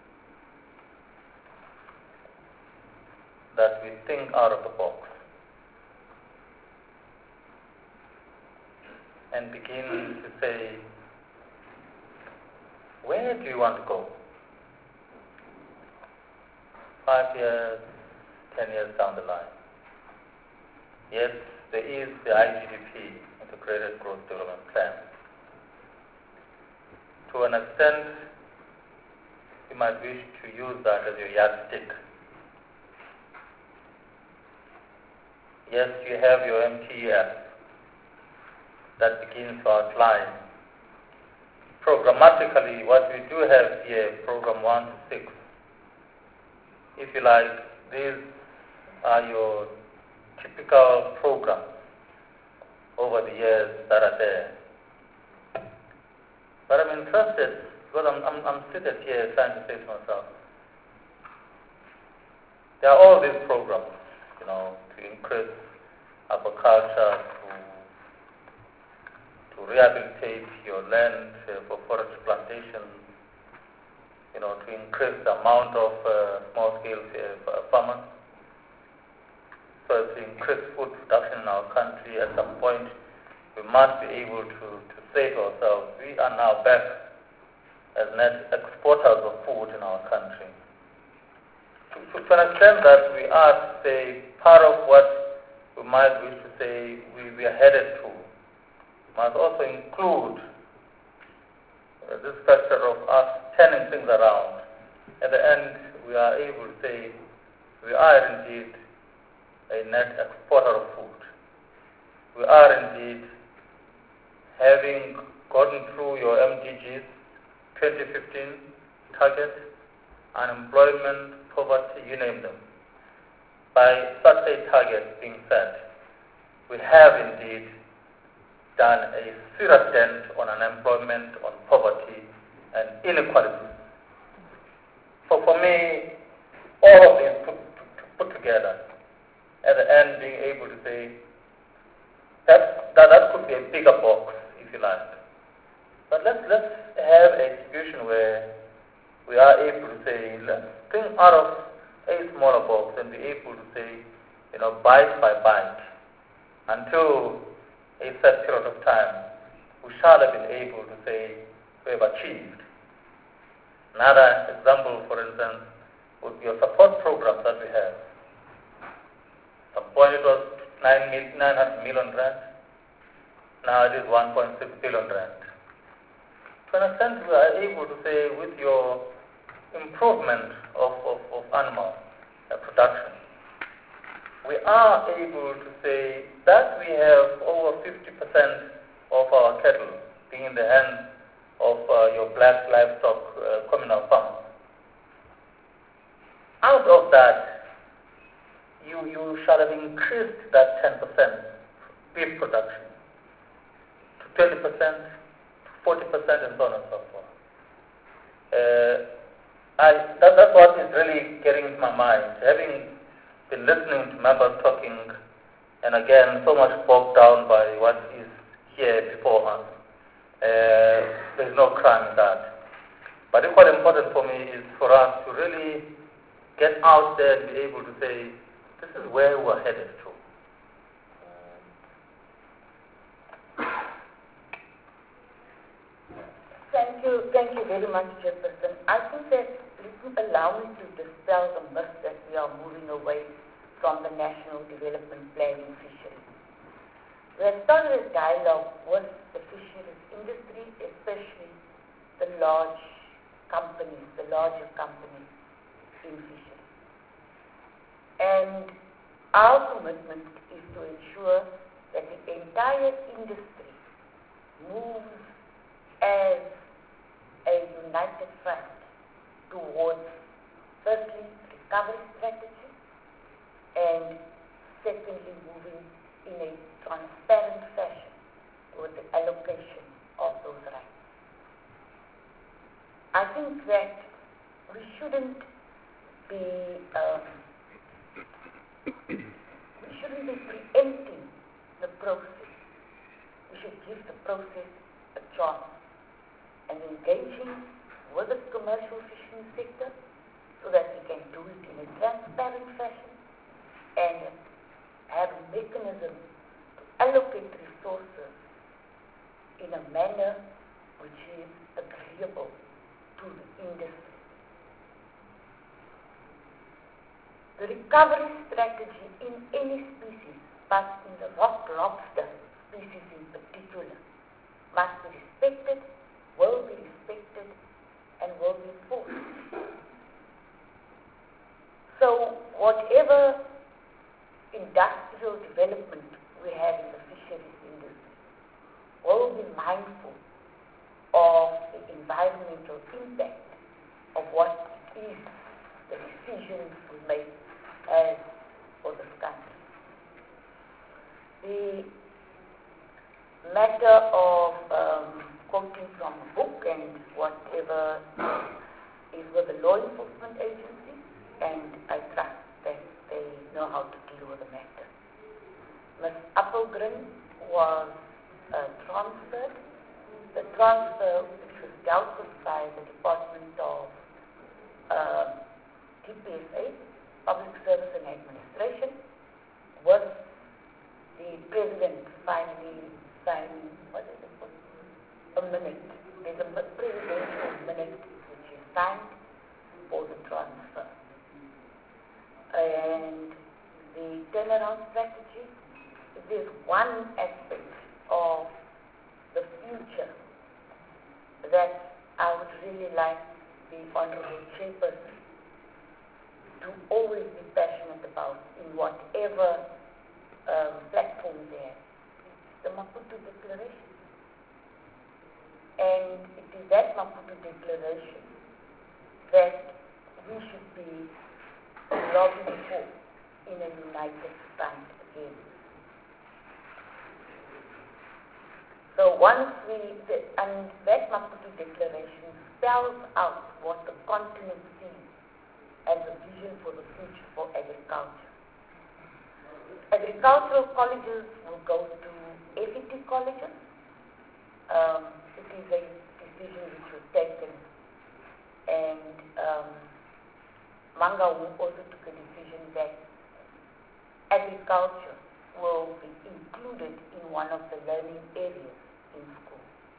[SPEAKER 1] that we think out of the box and begin to say, where do you want to go? 5 years, 10 years down the line. Yes, there is the IGDP, Integrated Growth Development Plan. To an extent, you might wish to use that as your yardstick. Yes, you have your MTF that begins to outline programmatically what we do have here, Program 1 to 6, if you like, these are your typical programs over the years that are there. But I'm interested, because I'm sitting here trying to say to myself, there are all these programs, to increase agriculture, to rehabilitate your land for forest plantation, to increase the amount of small-scale farmers, so as to increase food production in our country. At some point, we must be able to say to ourselves, we are now back as net exporters of food in our country. To an extent that we are, to say, part of what we might wish to say we are headed to, must also include this factor of us turning things around. At the end, we are able to say we are indeed a net exporter of food. We are indeed, having gotten through your MDGs 2015 target, unemployment, poverty, you name them. By such a target being set, we have indeed done a serious dent on unemployment, on poverty, and inequality. So for me, all of these put together, at the end being able to say, that could be a bigger box, if you like. But let's have a situation where we are able to say, let's think out of a smaller box and be able to say, bite by bite, until a set period of time, we shall have been able to say we have achieved. Another example, for instance, would be your support programs that we have. At some point it was 900 million rand. Now it is 1.6 billion rand. To an extent, we are able to say with your improvement of animal production, we are able to say that we have over 50% of our cattle being in the hands of your black livestock communal farms. Out of that, you shall have increased that 10% beef production to 20%, to 40%, and so on and so forth. That's what is really getting into my mind. Having been listening to members talking, and again, so much bogged down by what is here before us. There's no crime in that. But equally important for me is for us to really get out there and be able to say, this is where we're headed to.
[SPEAKER 3] Thank you very much, Chairperson. I think that it would allow me to dispel the myth that we are moving away from the National Development Planning fisheries. We have started a dialogue with the fisheries industry, especially the larger companies in fisheries. And our commitment is to ensure that the entire industry moves as a united front towards, firstly, recovery strategy, and secondly, moving in a transparent fashion with the allocation of those rights. I think that we shouldn't be preempting the process. We should give the process a chance, and engaging with the commercial fishing sector so that we can do it in a transparent fashion and have a mechanism to allocate resources in a manner which is agreeable to the industry. The recovery strategy in any species, but in the rock lobster species in particular, must be respected, will be respected, and will be enforced. So whatever industrial development we have in the fisheries industry will be mindful of the environmental impact of what is the decisions the matter of quoting from a book and whatever is with the law enforcement agency, and I trust that they know how to deal with the matter. Ms. Appelgren was transferred. The transfer, which was dealt with by the Department of TPSA, Public Service and Administration, was the President finally signing, what is it, a minute. There's a presidential minute which is signed for the transfer. And the turnaround strategy, there's one aspect of the future that I would really like the Honorable Chairperson to always be passionate about in whatever platform there. The Maputo Declaration. And it is that Maputo Declaration that we should be lobbying for in a united front again. So once and that Maputo Declaration spells out what the continent sees as a vision for the future for agriculture. Agricultural colleges will go to FET colleges. It is a decision which was taken, and Manga also took a decision that agriculture will be included in one of the learning areas in school.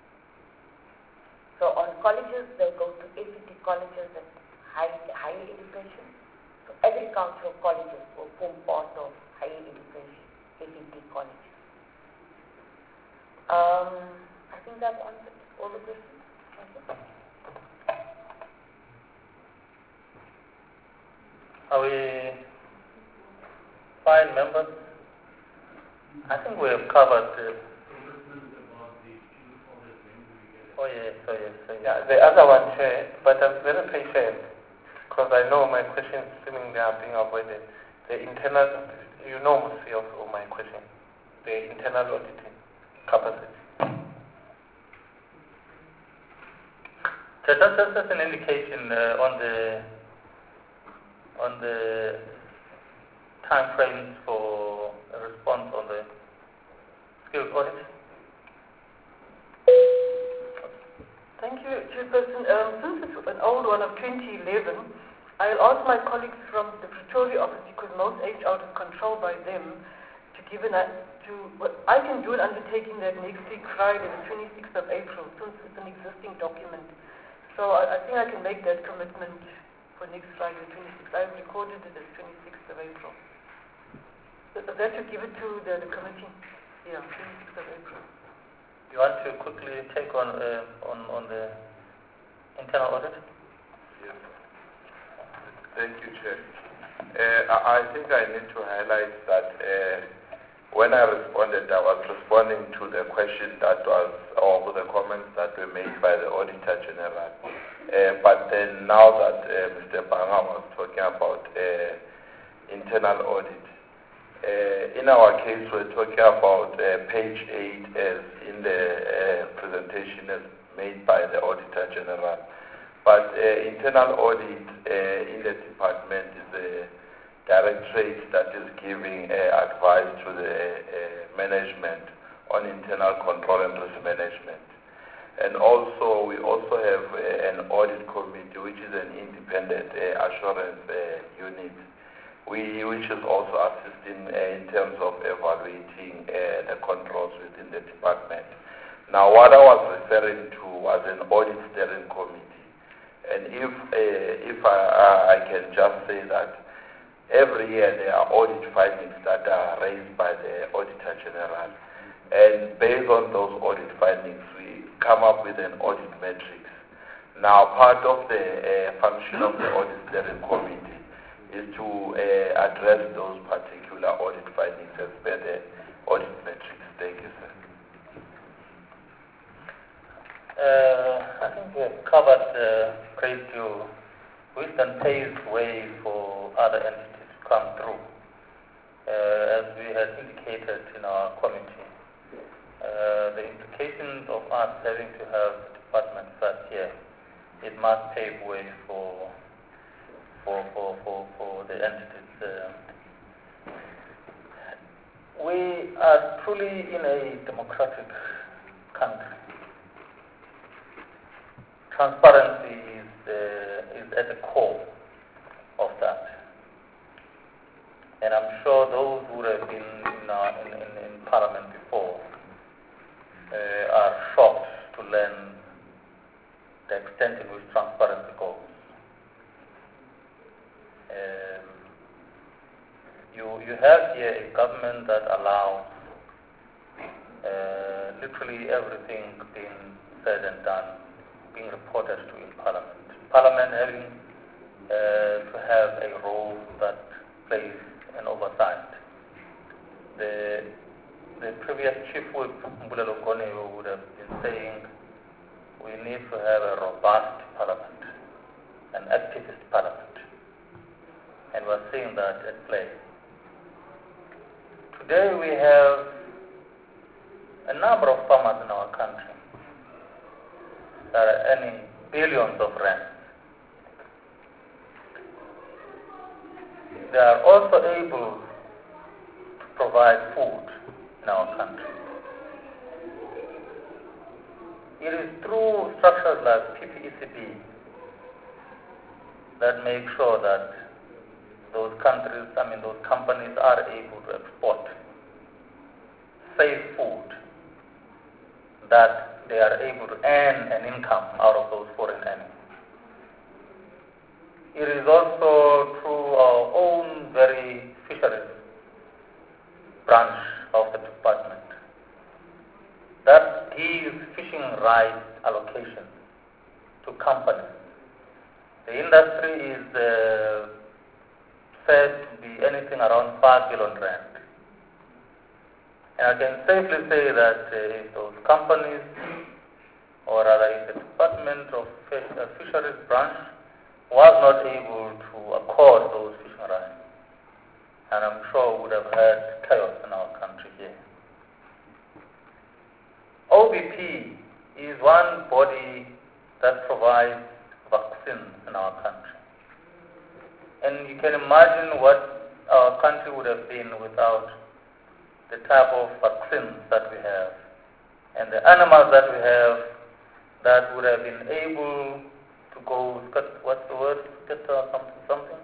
[SPEAKER 3] So on colleges, they'll go to FET colleges at higher education. So agricultural colleges will form part of higher education, FET colleges. I think I've answered all the questions.
[SPEAKER 1] Are we fine, members? I think we have covered Oh yes.
[SPEAKER 8] Yeah, the other one, Chair, but I'm very patient because I know my questions seemingly are being avoided. The internal, you know most of my question, the internal auditing capacity.
[SPEAKER 1] So that's an indication on the time frames for a response on the skills audit.
[SPEAKER 5] Thank you, Chairperson. Since it's an old one of 2011, I'll ask my colleagues from the Pretoria office, because most HR is controlled by them, to give what I can do an undertaking that next week, Friday, the 26th of April, since it's an existing document. So I think I can make that commitment for next Friday, the 26th. I've recorded it as 26th of April. So that should give it to the committee. Yeah, 26th of April.
[SPEAKER 1] You want to quickly take on the internal audit?
[SPEAKER 10] Yes. Thank you, Chair. I think I need to highlight that when I responded, I was responding to the question that was, or the comments that were made by the Auditor General. But then now that Mr. Banga was talking about internal audit, in our case, we're talking about page 8 as in the presentation as made by the Auditor General. But internal audit in the department is a directorate that is giving advice to the management on internal control and risk management. And also, we also have an audit committee, which is an independent assurance unit, which is also assisting in terms of evaluating the controls within the department. Now, what I was referring to was an audit steering committee. And if I can just say that every year there are audit findings that are raised by the Auditor General. And based on those audit findings, we come up with an audit matrix. Now, part of the function of the audit steering committee is to address those particular audit findings as per the audit matrix. Thank you, sir.
[SPEAKER 1] I think we have covered Great Deal. Wisdom paves way for other entities to come through. as we had indicated in our committee, the implications of us having to have the department first here, it must pave way for the entities. We are truly in a democratic country. Transparency is at the core of that. And I'm sure those who have been in Parliament before are shocked to learn the extent in which transparency goes. You have here a government that allows literally everything being said and done, being reported to in Parliament. Parliament having to have a role that plays an oversight. The previous Chief Whip, Mbulelo Goneo, would have been saying we need to have a robust Parliament, an activist Parliament. And we're seeing that at play. Today we have a number of farmers in our country that are earning billions of rands. They are also able to provide food in our country. It is through structures like PPECB that make sure that those companies are able to export safe food, that they are able to earn an income out of those foreign earnings. It is also through our own very fisheries branch of the department that gives fishing rights allocation to companies. The industry is said to be anything around 5 billion rand. And I can safely say that if those companies, or rather if the Department of Fisheries branch was not able to accord those fishing rights, and I'm sure we would have had chaos in our country here. OBP is one body that provides vaccines in our country. And you can imagine what our country would have been without the type of vaccines that we have and the animals that we have that would have been able to go, what's the word, something.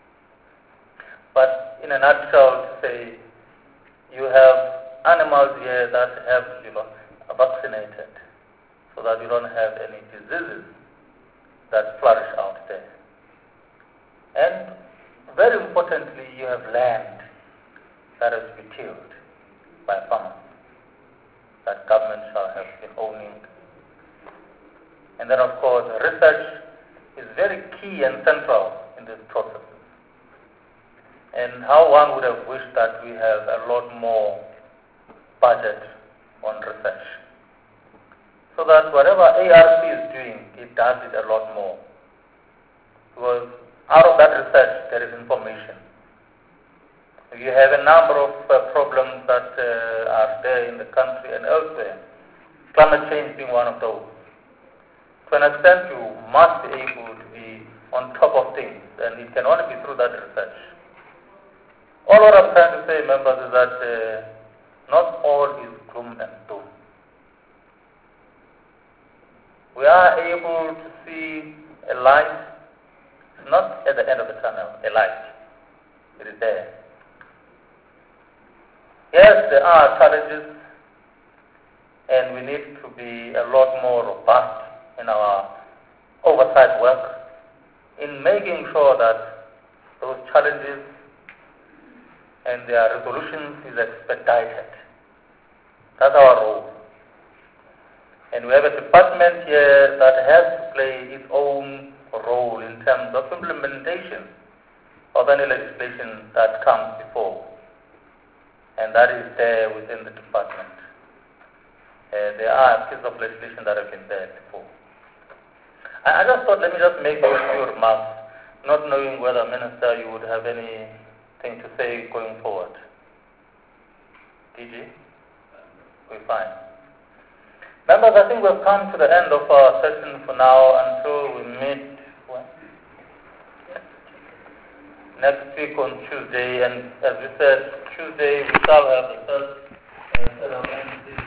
[SPEAKER 1] But in a nutshell, to say you have animals here that have liver vaccinated so that you don't have any diseases that flourish out there. And very importantly, you have land that has been tilled by farmers that government shall have been owning. And then, of course, research is very key and central in this process. And how one would have wished that we have a lot more budget on research, so that whatever ARC is doing, it does it a lot more. Because out of that research, there is information. You have a number of problems that are there in the country and elsewhere, climate change being one of those. To an extent, you must be able to be on top of things, and it can only be through that research. All what I'm trying to say, members, is that not all is gloom and doom. We are able to see a light, not at the end of the tunnel, a light. It is there. Yes, there are challenges, and we need to be a lot more robust in our oversight work, in making sure that those challenges and their resolutions is expedited. That's our role. And we have a department here that has to play its own role in terms of implementation of any legislation that comes before. And that is there within the department. There are pieces of legislation that have been there before. I just thought, let me just make those few remarks, not knowing whether, Minister, you would have anything to say going forward. DG? We're fine. Members, I think we've come to the end of our session for now until we meet next week on Tuesday. And as we said, Tuesday we shall have the first